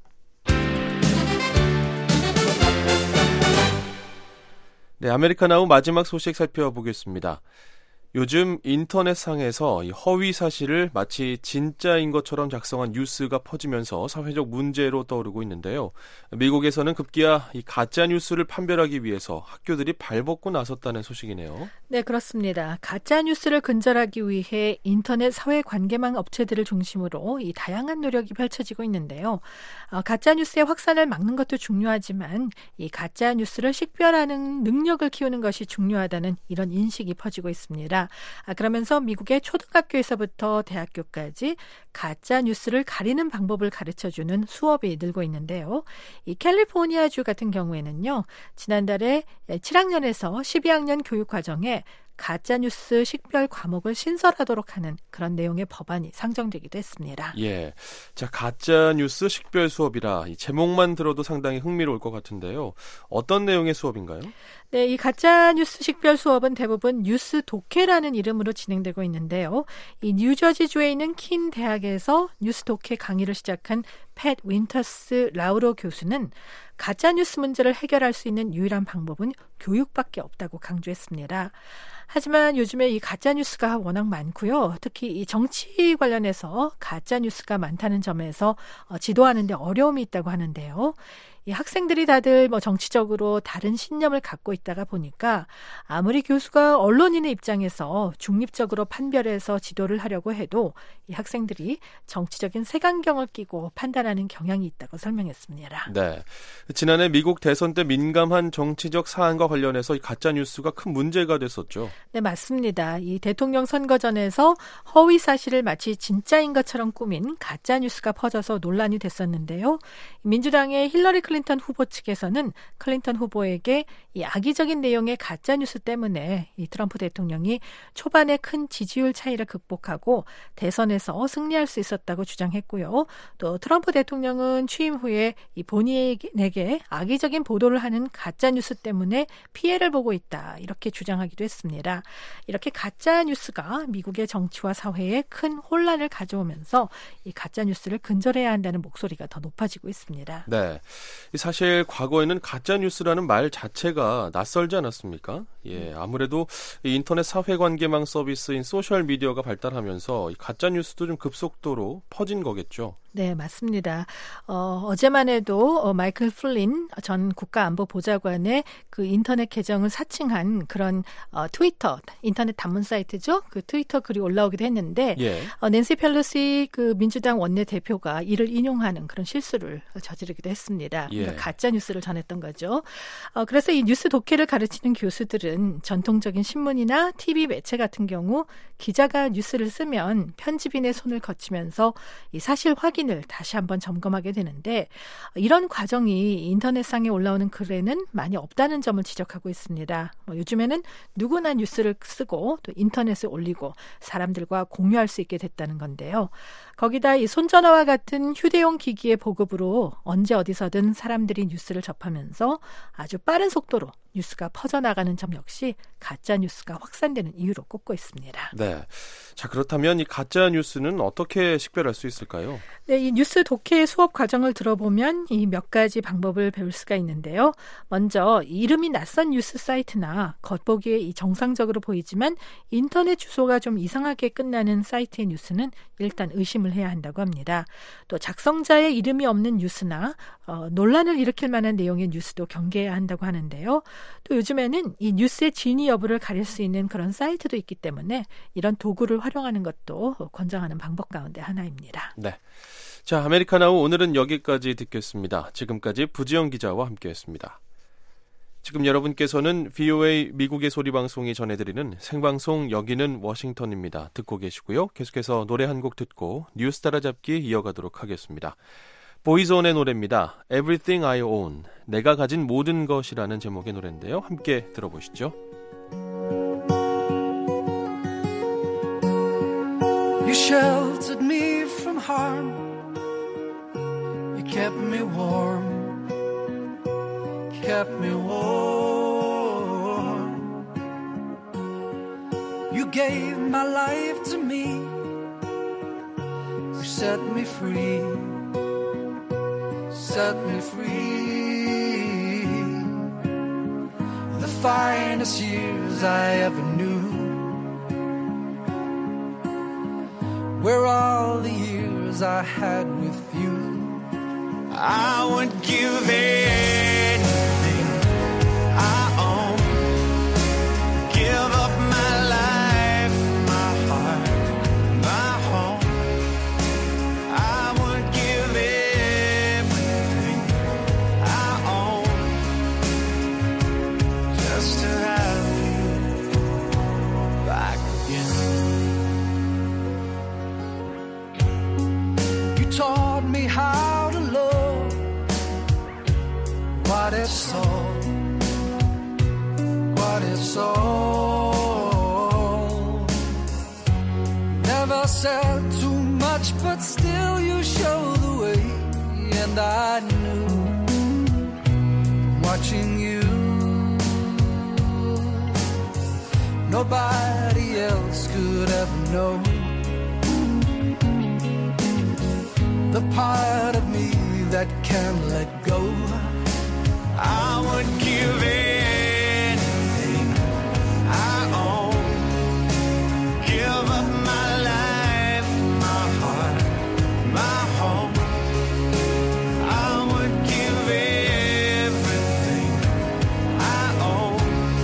네, 아메리카나우 마지막 소식 살펴보겠습니다. 요즘 인터넷상에서 허위 사실을 마치 진짜인 것처럼 작성한 뉴스가 퍼지면서 사회적 문제로 떠오르고 있는데요. 미국에서는 급기야 이 가짜 뉴스를 판별하기 위해서 학교들이 발벗고 나섰다는 소식이네요. 네, 그렇습니다. 가짜 뉴스를 근절하기 위해 인터넷 사회관계망 업체들을 중심으로 이 다양한 노력이 펼쳐지고 있는데요. 어, 가짜 뉴스의 확산을 막는 것도 중요하지만 이 가짜 뉴스를 식별하는 능력을 키우는 것이 중요하다는 이런 인식이 퍼지고 있습니다. 아, 그러면서 미국의 초등학교에서부터 대학교까지 가짜 뉴스를 가리는 방법을 가르쳐주는 수업이 늘고 있는데요. 이 캘리포니아주 같은 경우에는요, 지난달에 칠 학년에서 십이 학년 교육 과정에 가짜뉴스 식별 과목을 신설하도록 하는 그런 내용의 법안이 상정되기도 했습니다. 예, 자 가짜뉴스 식별 수업이라 이 제목만 들어도 상당히 흥미로울 것 같은데요. 어떤 내용의 수업인가요? 네, 이 가짜뉴스 식별 수업은 대부분 뉴스 독해라는 이름으로 진행되고 있는데요. 이 뉴저지주에 있는 킨 대학에서 뉴스 독해 강의를 시작한 팻 윈터스 라우로 교수는 가짜뉴스 문제를 해결할 수 있는 유일한 방법은 교육밖에 없다고 강조했습니다. 하지만 요즘에 이 가짜뉴스가 워낙 많고요. 특히 이 정치 관련해서 가짜뉴스가 많다는 점에서 지도하는 데 어려움이 있다고 하는데요. 이 학생들이 다들 뭐 정치적으로 다른 신념을 갖고 있다가 보니까 아무리 교수가 언론인의 입장에서 중립적으로 판별해서 지도를 하려고 해도 이 학생들이 정치적인 색안경을 끼고 판단하는 경향이 있다고 설명했습니다. 네, 지난해 미국 대선 때 민감한 정치적 사안과 관련해서 이 가짜 뉴스가 큰 문제가 됐었죠. 네, 맞습니다. 이 대통령 선거전에서 허위 사실을 마치 진짜인 것처럼 꾸민 가짜 뉴스가 퍼져서 논란이 됐었는데요. 민주당의 힐러리 클린턴 후보 측에서는 클린턴 후보에게 이 악의적인 내용의 가짜 뉴스 때문에 이 트럼프 대통령이 초반에 큰 지지율 차이를 극복하고 대선에서 승리할 수 있었다고 주장했고요. 또 트럼프 대통령은 취임 후에 이 본인에게 악의적인 보도를 하는 가짜 뉴스 때문에 피해를 보고 있다 이렇게 주장하기도 했습니다. 이렇게 가짜 뉴스가 미국의 정치와 사회에 큰 혼란을 가져오면서 이 가짜 뉴스를 근절해야 한다는 목소리가 더 높아지고 있습니다. 네, 사실 과거에는 가짜 뉴스라는 말 자체가 낯설지 않았습니까? 예, 아무래도 인터넷 사회관계망 서비스인 소셜 미디어가 발달하면서 가짜 뉴스도 좀 급속도로 퍼진 거겠죠. 네, 맞습니다. 어, 어제만 해도 어, 마이클 플린 전 국가안보보좌관의 그 인터넷 계정을 사칭한 그런 어, 트위터, 인터넷 단문 사이트죠. 그 트위터 글이 올라오기도 했는데 예. 어, 낸시 펠로시 그 민주당 원내대표가 이를 인용하는 그런 실수를 저지르기도 했습니다. 예. 그러니까 가짜 뉴스를 전했던 거죠. 어, 그래서 이 뉴스 독해를 가르치는 교수들은 전통적인 신문이나 티비 매체 같은 경우 기자가 뉴스를 쓰면 편집인의 손을 거치면서 이 사실 확인 을 다시 한번 점검하게 되는데 이런 과정이 인터넷상에 올라오는 글에는 많이 없다는 점을 지적하고 있습니다. 뭐 요즘에는 누구나 뉴스를 쓰고 또 인터넷에 올리고 사람들과 공유할 수 있게 됐다는 건데요. 거기다 이 손전화와 같은 휴대용 기기의 보급으로 언제 어디서든 사람들이 뉴스를 접하면서 아주 빠른 속도로 뉴스가 퍼져나가는 점 역시 가짜 뉴스가 확산되는 이유로 꼽고 있습니다. 네. 자, 그렇다면 이 가짜 뉴스는 어떻게 식별할 수 있을까요? 네, 이 뉴스 독해 수업 과정을 들어보면 이 몇 가지 방법을 배울 수가 있는데요. 먼저 이름이 낯선 뉴스 사이트나 겉보기에 이 정상적으로 보이지만 인터넷 주소가 좀 이상하게 끝나는 사이트의 뉴스는 일단 의심을 해야 한다고 합니다. 또 작성자의 이름이 없는 뉴스나 어, 논란을 일으킬 만한 내용의 뉴스도 경계해야 한다고 하는데요. 또 요즘에는 이 뉴스의 진위 여부를 가릴 수 있는 그런 사이트도 있기 때문에 이런 도구를 활용하는 것도 권장하는 방법 가운데 하나입니다. 네. 자, 아메리카나우 오늘은 여기까지 듣겠습니다. 지금까지 부지영 기자와 함께했습니다. 지금 여러분께서는 브이오에이 미국의 소리 방송이 전해드리는 생방송 여기는 워싱턴입니다. 듣고 계시고요. 계속해서 노래 한 곡 듣고 뉴스 따라잡기 이어가도록 하겠습니다. 보이존의 노래입니다. Everything I Own, 내가 가진 모든 것이라는 제목의 노래인데요. 함께 들어보시죠. You sheltered me from harm. You kept me warm. Kept me warm. You gave my life to me. You set me free. Set me free. The finest years I ever knew were all the years I had with you. I would give anything I own, give up my life, my heart, my home. I would give everything I own just to have you back again. You taught me how to love, what it's all, what it's all. Never said too much, but still you showed the way, and I knew watching you nobody else could ever know the part of me that can't let go. I would give anything I own, give up my life, my heart, my home. I would give everything I own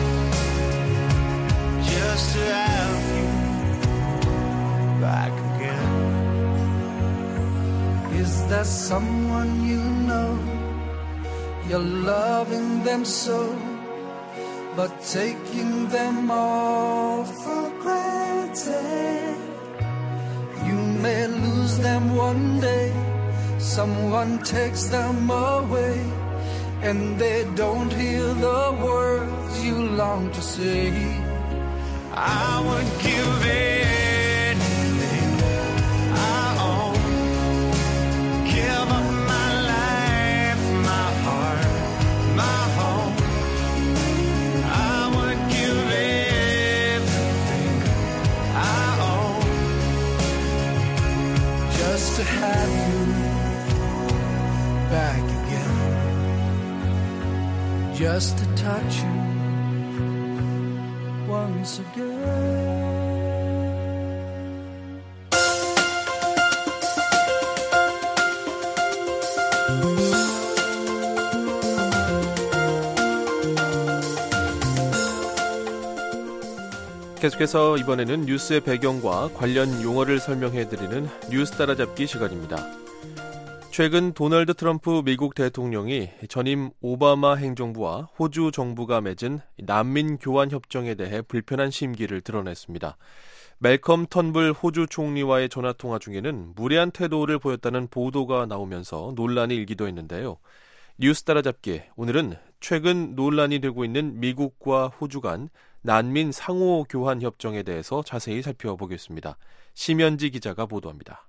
just to have you back again. Is there someone you know, you're loving them so, but taking them all for granted? You may lose them one day, someone takes them away, and they don't hear the words you long to say. I would give anything I own, give up my life, my heart, my home. I would give everything I own just to have you back again, just to touch you once again. 계속해서 이번에는 뉴스의 배경과 관련 용어를 설명해드리는 뉴스 따라잡기 시간입니다. 최근 도널드 트럼프 미국 대통령이 전임 오바마 행정부와 호주 정부가 맺은 난민 교환 협정에 대해 불편한 심기를 드러냈습니다. 멜컴 턴블 호주 총리와의 전화통화 중에는 무례한 태도를 보였다는 보도가 나오면서 논란이 일기도 했는데요. 뉴스 따라잡기, 오늘은 최근 논란이 되고 있는 미국과 호주 간 난민 상호 교환 협정에 대해서 자세히 살펴보겠습니다. 심현지 기자가 보도합니다.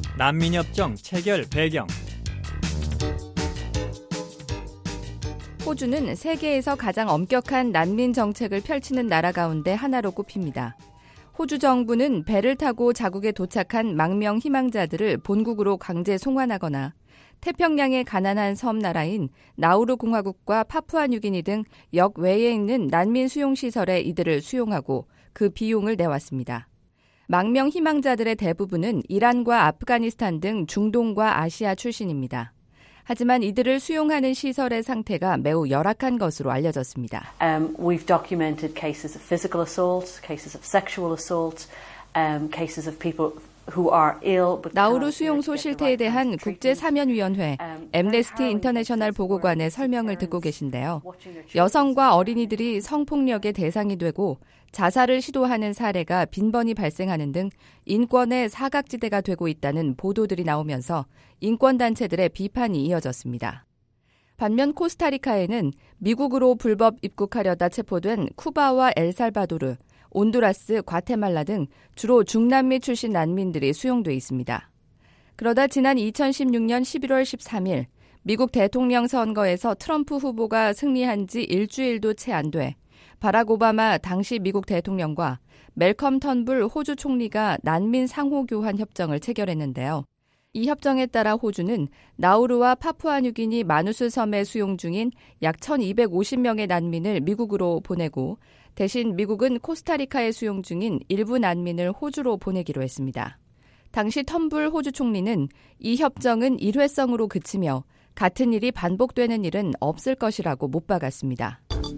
난민협정 체결 배경. 호주는 세계에서 가장 엄격한 난민 정책을 펼치는 나라 가운데 하나로 꼽힙니다. 호주 정부는 배를 타고 자국에 도착한 망명 희망자들을 본국으로 강제 송환하거나 태평양의 가난한 섬 나라인 나우루 공화국과 파푸아뉴기니 등 역외에 있는 난민 수용시설에 이들을 수용하고 그 비용을 내왔습니다. 망명 희망자들의 대부분은 이란과 아프가니스탄 등 중동과 아시아 출신입니다. 하지만 이들을 수용하는 시설의 상태가 매우 열악한 것으로 알려졌습니다. Um, we've documented cases of physical assault, cases of sexual assault, um, cases of people who are ill. 나우루 수용소 실태에 대한 국제사면위원회 엠네스티 인터내셔널 보고관의 설명을 듣고 계신데요. 여성과 어린이들이 성폭력의 대상이 되고 자살을 시도하는 사례가 빈번히 발생하는 등 인권의 사각지대가 되고 있다는 보도들이 나오면서 인권단체들의 비판이 이어졌습니다. 반면 코스타리카에는 미국으로 불법 입국하려다 체포된 쿠바와 엘살바도르, 온두라스, 과테말라 등 주로 중남미 출신 난민들이 수용돼 있습니다. 그러다 지난 이천십육년 십일월 십삼일 미국 대통령 선거에서 트럼프 후보가 승리한 지 일주일도 채 안 돼 바락 오바마 당시 미국 대통령과 멜컴 턴불 호주 총리가 난민 상호 교환 협정을 체결했는데요. 이 협정에 따라 호주는 나우루와 파푸아뉴기니 마누스 섬에 수용 중인 약 천이백오십 명의 난민을 미국으로 보내고 대신 미국은 코스타리카에 수용 중인 일부 난민을 호주로 보내기로 했습니다. 당시 턴불 호주 총리는 이 협정은 일회성으로 그치며 같은 일이 반복되는 일은 없을 것이라고 못 박았습니다.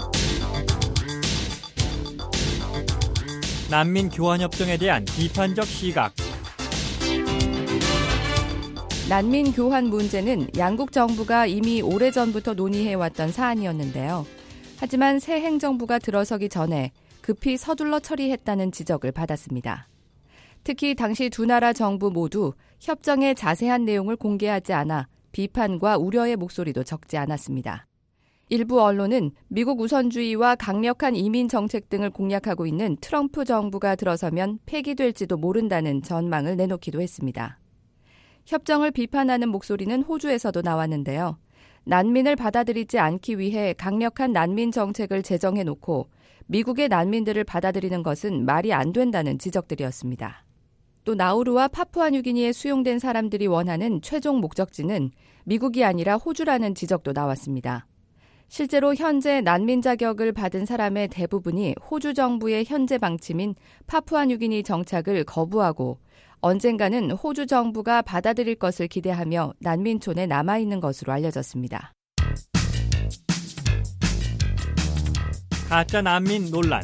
난민 교환협정에 대한 비판적 시각. 난민 교환 문제는 양국 정부가 이미 오래전부터 논의해왔던 사안이었는데요. 하지만 새 행정부가 들어서기 전에 급히 서둘러 처리했다는 지적을 받았습니다. 특히 당시 두 나라 정부 모두 협정의 자세한 내용을 공개하지 않아 비판과 우려의 목소리도 적지 않았습니다. 일부 언론은 미국 우선주의와 강력한 이민 정책 등을 공략하고 있는 트럼프 정부가 들어서면 폐기될지도 모른다는 전망을 내놓기도 했습니다. 협정을 비판하는 목소리는 호주에서도 나왔는데요. 난민을 받아들이지 않기 위해 강력한 난민 정책을 제정해놓고 미국의 난민들을 받아들이는 것은 말이 안 된다는 지적들이었습니다. 또 나우루와 파푸아뉴기니에 수용된 사람들이 원하는 최종 목적지는 미국이 아니라 호주라는 지적도 나왔습니다. 실제로 현재 난민 자격을 받은 사람의 대부분이 호주 정부의 현재 방침인 파푸아뉴기니 정착을 거부하고 언젠가는 호주 정부가 받아들일 것을 기대하며 난민촌에 남아있는 것으로 알려졌습니다. 가짜 난민 논란.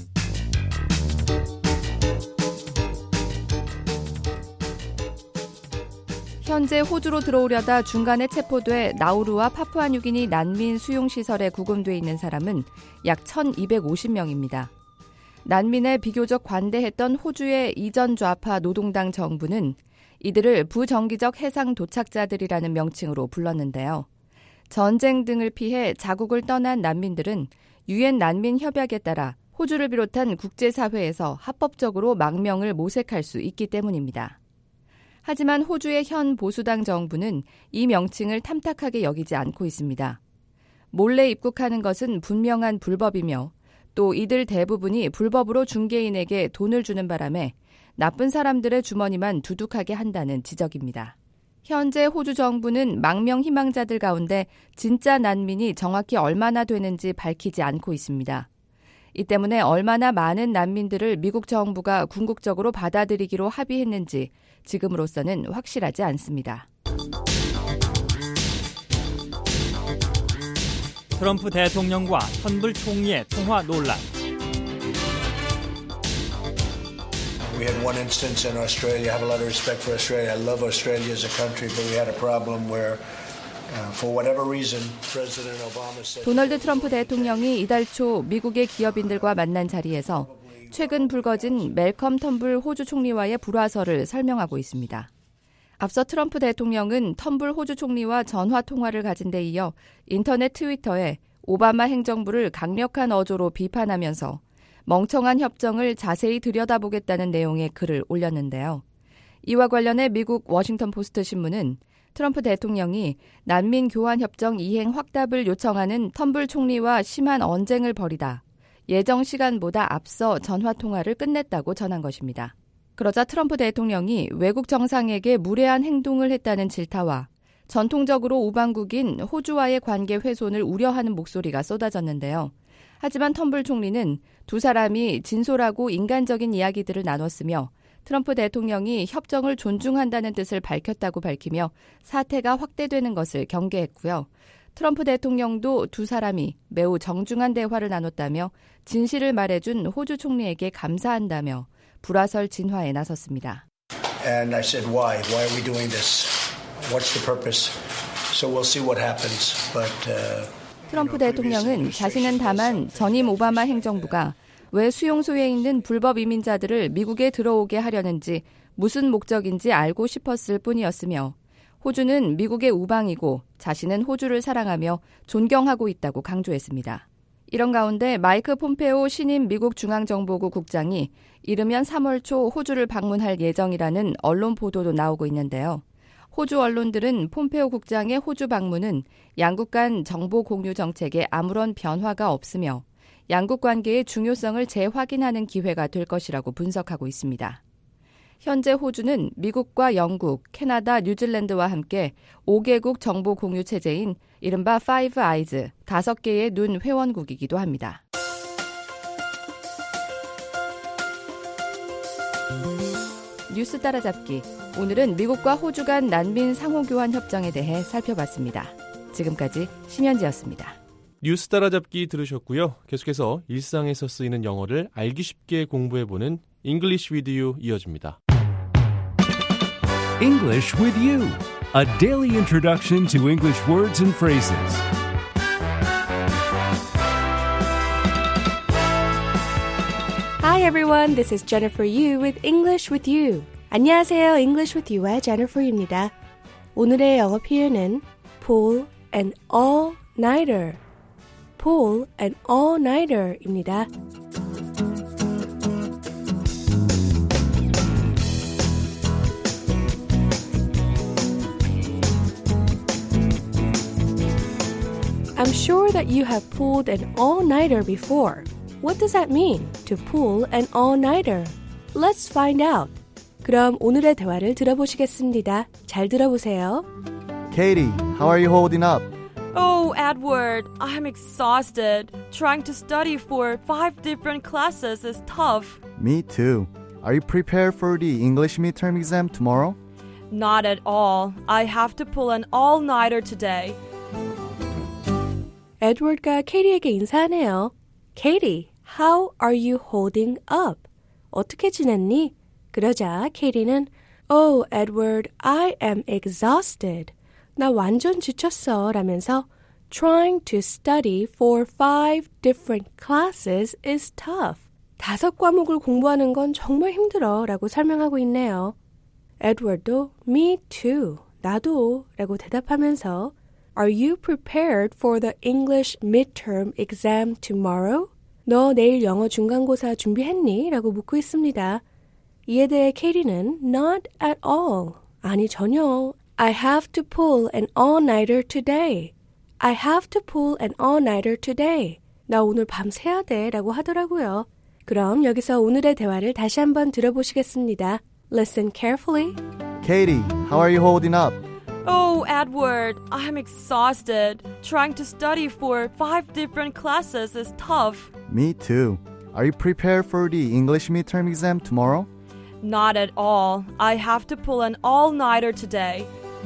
현재 호주로 들어오려다 중간에 체포돼 나우루와 파푸아뉴기니 난민 수용시설에 구금돼 있는 사람은 약 천이백오십 명입니다. 난민에 비교적 관대했던 호주의 이전 좌파 노동당 정부는 이들을 부정기적 해상 도착자들이라는 명칭으로 불렀는데요. 전쟁 등을 피해 자국을 떠난 난민들은 유엔 난민 협약에 따라 호주를 비롯한 국제사회에서 합법적으로 망명을 모색할 수 있기 때문입니다. 하지만 호주의 현 보수당 정부는 이 명칭을 탐탁하게 여기지 않고 있습니다. 몰래 입국하는 것은 분명한 불법이며 또 이들 대부분이 불법으로 중개인에게 돈을 주는 바람에 나쁜 사람들의 주머니만 두둑하게 한다는 지적입니다. 현재 호주 정부는 망명 희망자들 가운데 진짜 난민이 정확히 얼마나 되는지 밝히지 않고 있습니다. 이 때문에 얼마나 많은 난민들을 미국 정부가 궁극적으로 받아들이기로 합의했는지 지금으로서는 확실하지 않습니다. 트럼프 대통령과 턴불 총리의 통화 논란. We had one instance in Australia. I have a lot of respect for Australia. I love Australia as a country, but we had a problem where uh, for whatever reason President Obama said 도널드 트럼프 대통령이 이달 초 미국의 기업인들과 만난 자리에서 최근 불거진 멜컴 턴불 호주 총리와의 불화설을 설명하고 있습니다. 앞서 트럼프 대통령은 턴불 호주 총리와 전화 통화를 가진 데 이어 인터넷 트위터에 오바마 행정부를 강력한 어조로 비판하면서 멍청한 협정을 자세히 들여다보겠다는 내용의 글을 올렸는데요. 이와 관련해 미국 워싱턴 포스트 신문은 트럼프 대통령이 난민 교환 협정 이행 확답을 요청하는 텀블 총리와 심한 언쟁을 벌이다 예정 시간보다 앞서 전화 통화를 끝냈다고 전한 것입니다. 그러자 트럼프 대통령이 외국 정상에게 무례한 행동을 했다는 질타와 전통적으로 우방국인 호주와의 관계 훼손을 우려하는 목소리가 쏟아졌는데요. 하지만 텀블 총리는 두 사람이 진솔하고 인간적인 이야기들을 나눴으며 트럼프 대통령이 협정을 존중한다는 뜻을 밝혔다고 밝히며 사태가 확대되는 것을 경계했고요. 트럼프 대통령도 두 사람이 매우 정중한 대화를 나눴다며 진실을 말해준 호주 총리에게 감사한다며 불화설 진화에 나섰습니다. And I said, why? Why are we doing this? What's the purpose? So we'll see what happens. But uh, 트럼프 대통령은 자신은 다만 전임 오바마 행정부가 왜 수용소에 있는 불법 이민자들을 미국에 들어오게 하려는지 무슨 목적인지 알고 싶었을 뿐이었으며 호주는 미국의 우방이고 자신은 호주를 사랑하며 존경하고 있다고 강조했습니다. 이런 가운데 마이크 폼페오 신임 미국 중앙정보부 국장이 이르면 삼월 초 호주를 방문할 예정이라는 언론 보도도 나오고 있는데요. 호주 언론들은 폼페오 국장의 호주 방문은 양국 간 정보 공유 정책에 아무런 변화가 없으며 양국 관계의 중요성을 재확인하는 기회가 될 것이라고 분석하고 있습니다. 현재 호주는 미국과 영국, 캐나다, 뉴질랜드와 함께 오 개국 정보 공유 체제인 이른바 파이브 아이즈, 다섯 개의 눈 회원국이기도 합니다. 뉴스 따라잡기. 오늘은 미국과 호주 간 난민 상호교환 협정에 대해 살펴봤습니다. 지금까지 심현지였습니다. 뉴스 따라잡기 들으셨고요. 계속해서 일상에서 쓰이는 영어를 알기 쉽게 공부해보는 English with You 이어집니다. English with You, a daily introduction to English words and phrases. Hi everyone, this is Jennifer Yu with English with You. 안녕하세요, English with You의 Jennifer입니다. 오늘의 영어 표현은 pull an all-nighter, pull an all-nighter입니다. I'm sure that you have pulled an all-nighter before. What does that mean, to pull an all-nighter? Let's find out. 그럼 오늘의 대화를 들어보시겠습니다. 잘 들어보세요. Katie, how are you holding up? Oh, Edward, I'm exhausted. Trying to study for five different classes is tough. Me too. Are you prepared for the English midterm exam tomorrow? Not at all. I have to pull an all-nighter today. 에드워드가 케이리에게 인사하네요. Katie, how are you holding up? 어떻게 지냈니? 그러자 케이리는 Oh, Edward, I am exhausted. 나 완전 지쳤어 라면서 Trying to study for five different classes is tough. 다섯 과목을 공부하는 건 정말 힘들어 라고 설명하고 있네요. 에드워드도 Me too. 나도 라고 대답하면서 Are you prepared for the English midterm exam tomorrow? 너 내일 영어 중간고사 준비했니? 라고 묻고 있습니다. 이에 대해 케이리는 Not at all. 아니 전혀. I have to pull an all-nighter today. I have to pull an all-nighter today. 나 오늘 밤 새야 돼 라고 하더라고요. 그럼 여기서 오늘의 대화를 다시 한번 들어보시겠습니다. Listen carefully. Katie, how are you holding up? Oh, Edward, I'm exhausted. Trying to study for five different classes is tough. Me too. Are you prepared for the English midterm exam tomorrow? Not at all. I have to pull an all-nighter today.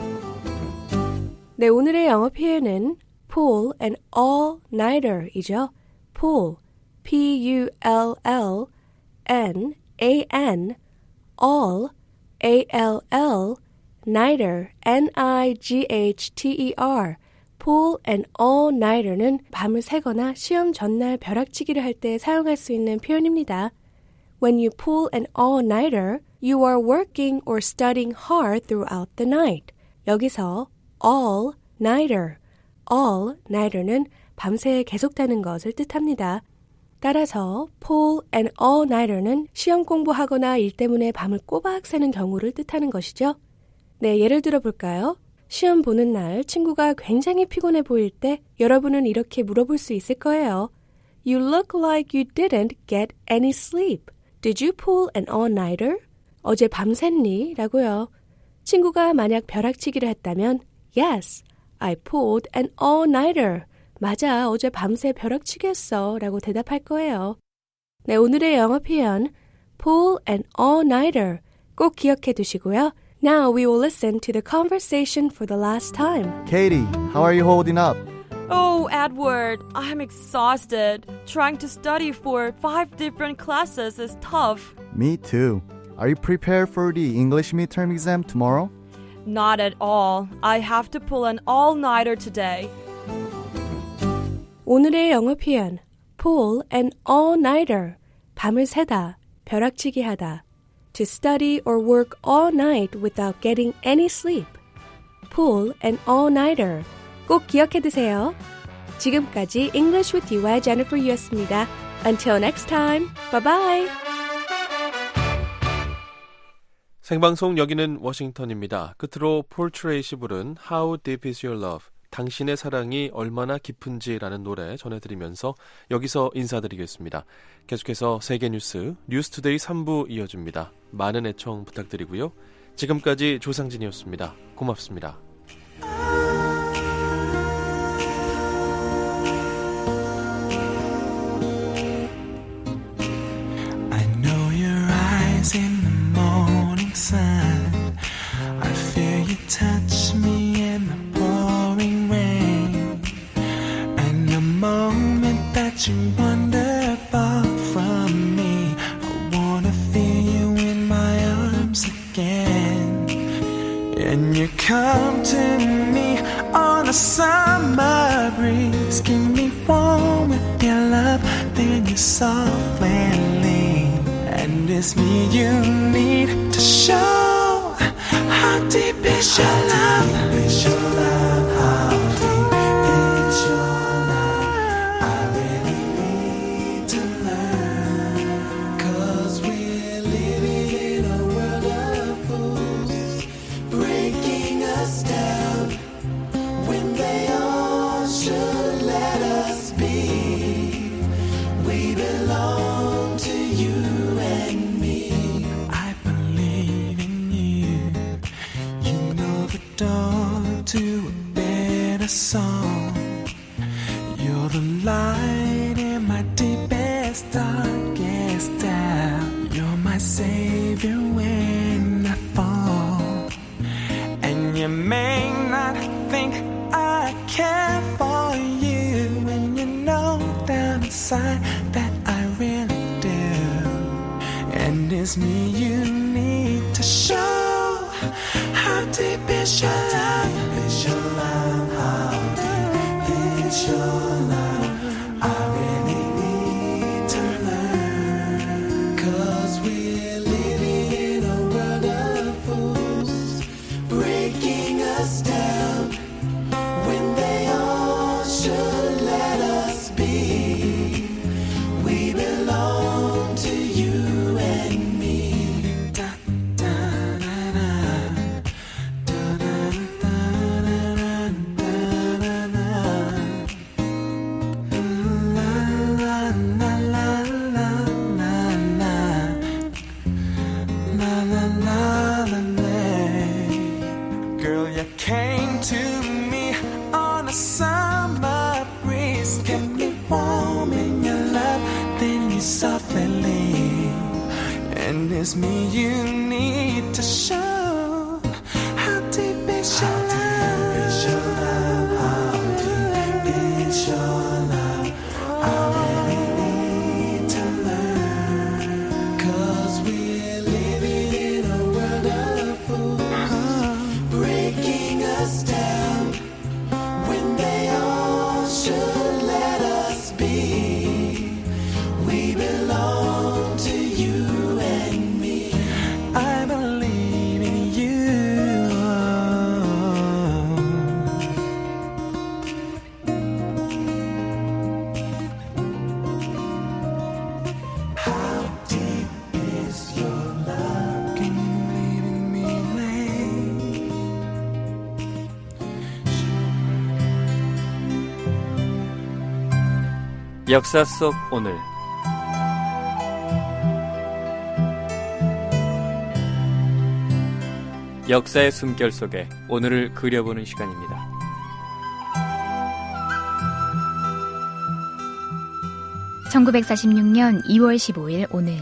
네, 오늘의 영어 표현은 pull an all-nighter이죠. pull, P-U-L-L, N-A-N, all, A-L-L, nighter, N-I-G-H-T-E-R, pull an all-nighter는 밤을 새거나 시험 전날 벼락치기를 할 때 사용할 수 있는 표현입니다. When you pull an all-nighter, you are working or studying hard throughout the night. 여기서 all-nighter, all-nighter는 밤새 계속되는 것을 뜻합니다. 따라서 pull an all-nighter는 시험 공부하거나 일 때문에 밤을 꼬박 새는 경우를 뜻하는 것이죠. 네, 예를 들어 볼까요? 시험 보는 날 친구가 굉장히 피곤해 보일 때 여러분은 이렇게 물어볼 수 있을 거예요. You look like you didn't get any sleep. Did you pull an all-nighter? 어제 밤샜니? 라고요. 친구가 만약 벼락치기를 했다면 Yes, I pulled an all-nighter. 맞아, 어제 밤새 벼락치기 했어. 라고 대답할 거예요. 네, 오늘의 영어 표현 pull an all-nighter 꼭 기억해 두시고요. Now we will listen to the conversation for the last time. Katie, how are you holding up? Oh, Edward, I'm exhausted. Trying to study for five different classes is tough. Me too. Are you prepared for the English midterm exam tomorrow? Not at all. I have to pull an all-nighter today. 오늘의 영어 표현 pull an all-nighter 밤을 새다, 벼락치기 하다. To study or work all night without getting any sleep. Pull an all-nighter. 꼭 기억해 두세요. 지금까지 English with You와 Jennifer Yu였습니다. Until next time. Bye bye. 생방송 여기는 워싱턴입니다. 끝으로 폴 트레이시 부른 How Deep Is Your Love? 당신의 사랑이 얼마나 깊은지라는 노래 전해드리면서 여기서 인사드리겠습니다. 계속해서 세계뉴스 뉴스투데이 삼 부 이어집니다. 많은 애청 부탁드리고요. 지금까지 조상진이었습니다. 고맙습니다. I know your eyes in the morning sun. I feel you touch me in the pouring rain. And the moment that you wander far from me, I wanna feel you in my arms again. And you come to me on a summer breeze, keep me warm with your love, then you softly leave. And it's me you need to show. How deep is your love? How deep is your love? How deep is your love? I really need to learn. 'Cause we're living in a world of fools, breaking us down when they all should let us be. We belong to you and me. I believe in you. You know the door to a better song. You're the light in my deepest, darkest doubt. You're my savior when I fall. And you may not think I care for you, when you know down inside that I really do. And it's me you need to show. How deep is your love? How deep is your love? How deep is your love? I really need to learn. 'Cause we're living in a world of fools, breaking us down when they all should let us be. We belong to you and me. Da, da, da, da. Da, da, da, da, da, da, da. La, la, la, la, la, la, la. La, la, la, la, la. Girl, you came to me on a summer breeze, kept me warm in your love, then you softly leave. And it's me you need to show. How deep is your love? How deep is your love? I really need to learn. 'Cause we're living in a world of fools, breaking us down when they all should let us be. We belong to you and me. I believe 역사 속 오늘. 역사의 숨결 속에 오늘을 그려보는 시간입니다. 천구백사십육 년 이월 십오일 오늘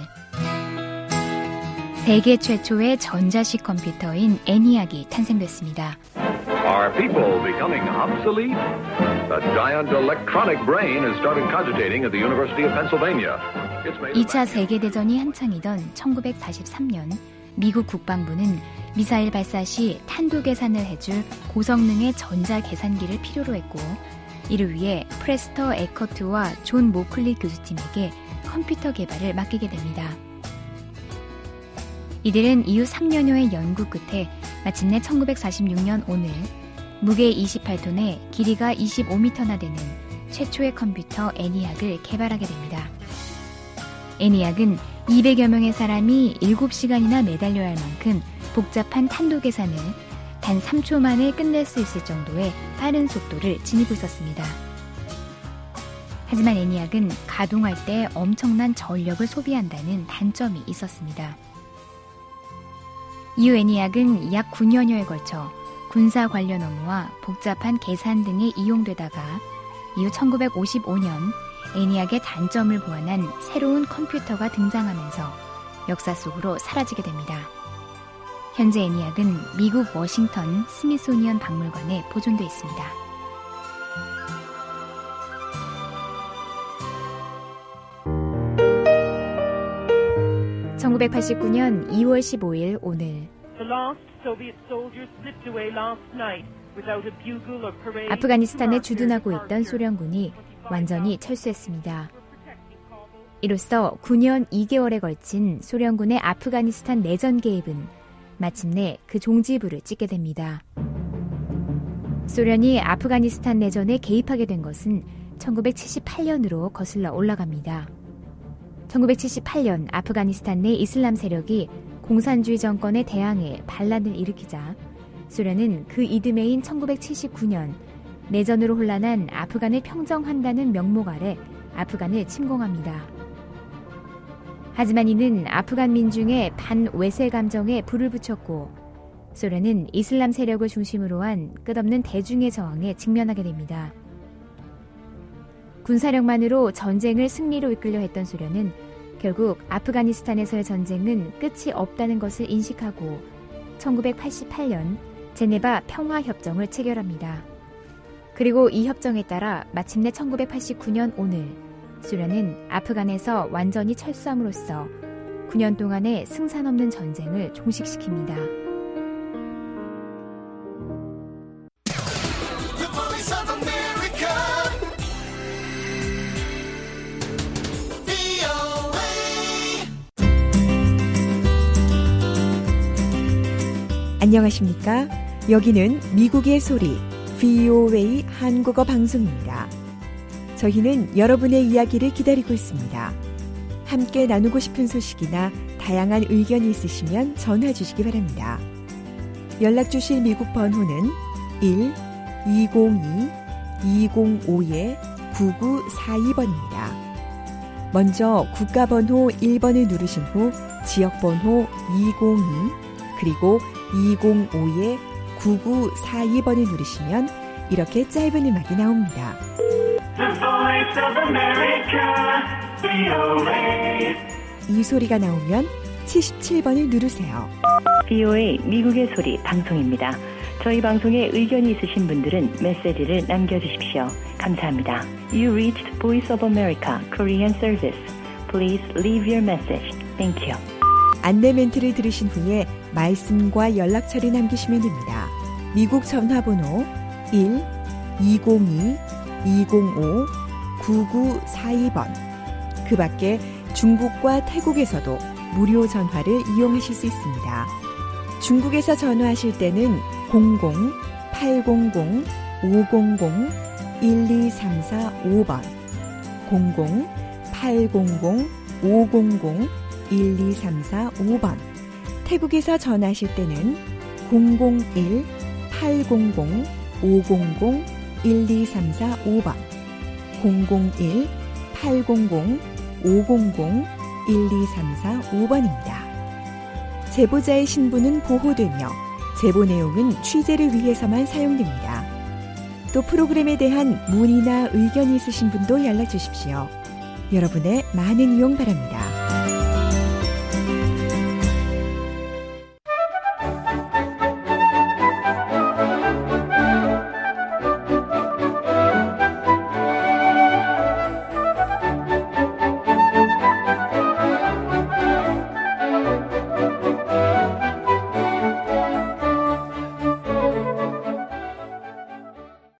세계 최초의 전자식 컴퓨터인 에니악이 탄생됐습니다. Are people becoming obsolete? A giant electronic brain is starting cogitating at the University of Pennsylvania. 이 차 세계대전이 한창이던 천구백사십삼 년 미국 국방부는 미사일 발사 시 탄도 계산을 해줄 고성능의 전자계산기를 필요로 했고 이를 위해 프레스터 에커트와 존 모클리 교수팀에게 컴퓨터 개발을 맡기게 됩니다. 이들은 이후 삼 년여의 연구 끝에 마침내 천구백사십육 년 오늘 무게 이십팔 톤에 길이가 이십오 미터나 되는 최초의 컴퓨터 에니악을 개발하게 됩니다. 에니악은 이백여 명의 사람이 일곱 시간이나 매달려야 할 만큼 복잡한 탄도 계산을 단 삼 초 만에 끝낼 수 있을 정도의 빠른 속도를 지니고 있었습니다. 하지만 에니악은 가동할 때 엄청난 전력을 소비한다는 단점이 있었습니다. 이후 에니악은 약 구 년여에 걸쳐 군사 관련 업무와 복잡한 계산 등에 이용되다가 이후 천구백오십오 년 에니악의 단점을 보완한 새로운 컴퓨터가 등장하면서 역사 속으로 사라지게 됩니다. 현재 에니악은 미국 워싱턴 스미소니언 박물관에 보존돼 있습니다. 천구백팔십구 년 이월 십오일 오늘 아프가니스탄에 주둔하고 있던 소련군이 완전히 철수했습니다. 이로써 구 년 이 개월에 걸친 소련군의 아프가니스탄 내전 개입은 마침내 그 종지부를 찍게 됩니다. 소련이 아프가니스탄 내전에 개입하게 된 것은 천구백칠십팔 년으로 거슬러 올라갑니다. 천구백칠십팔 년 아프가니스탄 내 이슬람 세력이 공산주의 정권에 대항해 반란을 일으키자 소련은 그 이듬해인 천구백칠십구 년 내전으로 혼란한 아프간을 평정한다는 명목 아래 아프간을 침공합니다. 하지만 이는 아프간 민중의 반외세 감정에 불을 붙였고 소련은 이슬람 세력을 중심으로 한 끝없는 대중의 저항에 직면하게 됩니다. 군사력만으로 전쟁을 승리로 이끌려 했던 소련은 결국 아프가니스탄에서의 전쟁은 끝이 없다는 것을 인식하고 천구백팔십팔 년 제네바 평화협정을 체결합니다. 그리고 이 협정에 따라 마침내 천구백팔십구 년 오늘 소련은 아프간에서 완전히 철수함으로써 구 년 동안의 승산 없는 전쟁을 종식시킵니다. 안녕하십니까? 여기는 미국의 소리 브이오에이 한국어 방송입니다. 저희는 여러분의 이야기를 기다리고 있습니다. 함께 나누고 싶은 소식이나 다양한 의견이 있으시면 전화 주시기 바랍니다. 연락 주실 미국 번호는 일 이공이 이공오 구구사이 번입니다. 먼저 국가번호 일 번을 누르신 후 지역번호 이공이 그리고 이공오 구구사이 번을 누르시면 이렇게 짧은 음악이 나옵니다. 이 소리가 나오면 칠십칠 번을 누르세요. 브이오에이 미국의 소리 방송입니다. 저희 방송에 의견이 있으신 분들은 메시지를 남겨주십시오. 감사합니다. You reached Voice of America Korean Service. Please leave your message. Thank you. 안내 멘트를 들으신 후에 말씀과 연락처를 남기시면 됩니다. 미국 전화번호 일 이공이 이공오 구구사이 번. 그 밖에 중국과 태국에서도 무료 전화를 이용하실 수 있습니다. 중국에서 전화하실 때는 공공 팔공공 오공공 일이삼사오 번 공공 팔공공 오공공 일이삼사오 번. 태국에서 전화하실 때는 공공일 팔공공 오공공 일이삼사오 번 공공일 팔공공 오공공 일이삼사 오 번입니다. 제보자의 신분은 보호되며 제보 내용은 취재를 위해서만 사용됩니다. 또 프로그램에 대한 문의나 의견이 있으신 분도 연락 주십시오. 여러분의 많은 이용 바랍니다.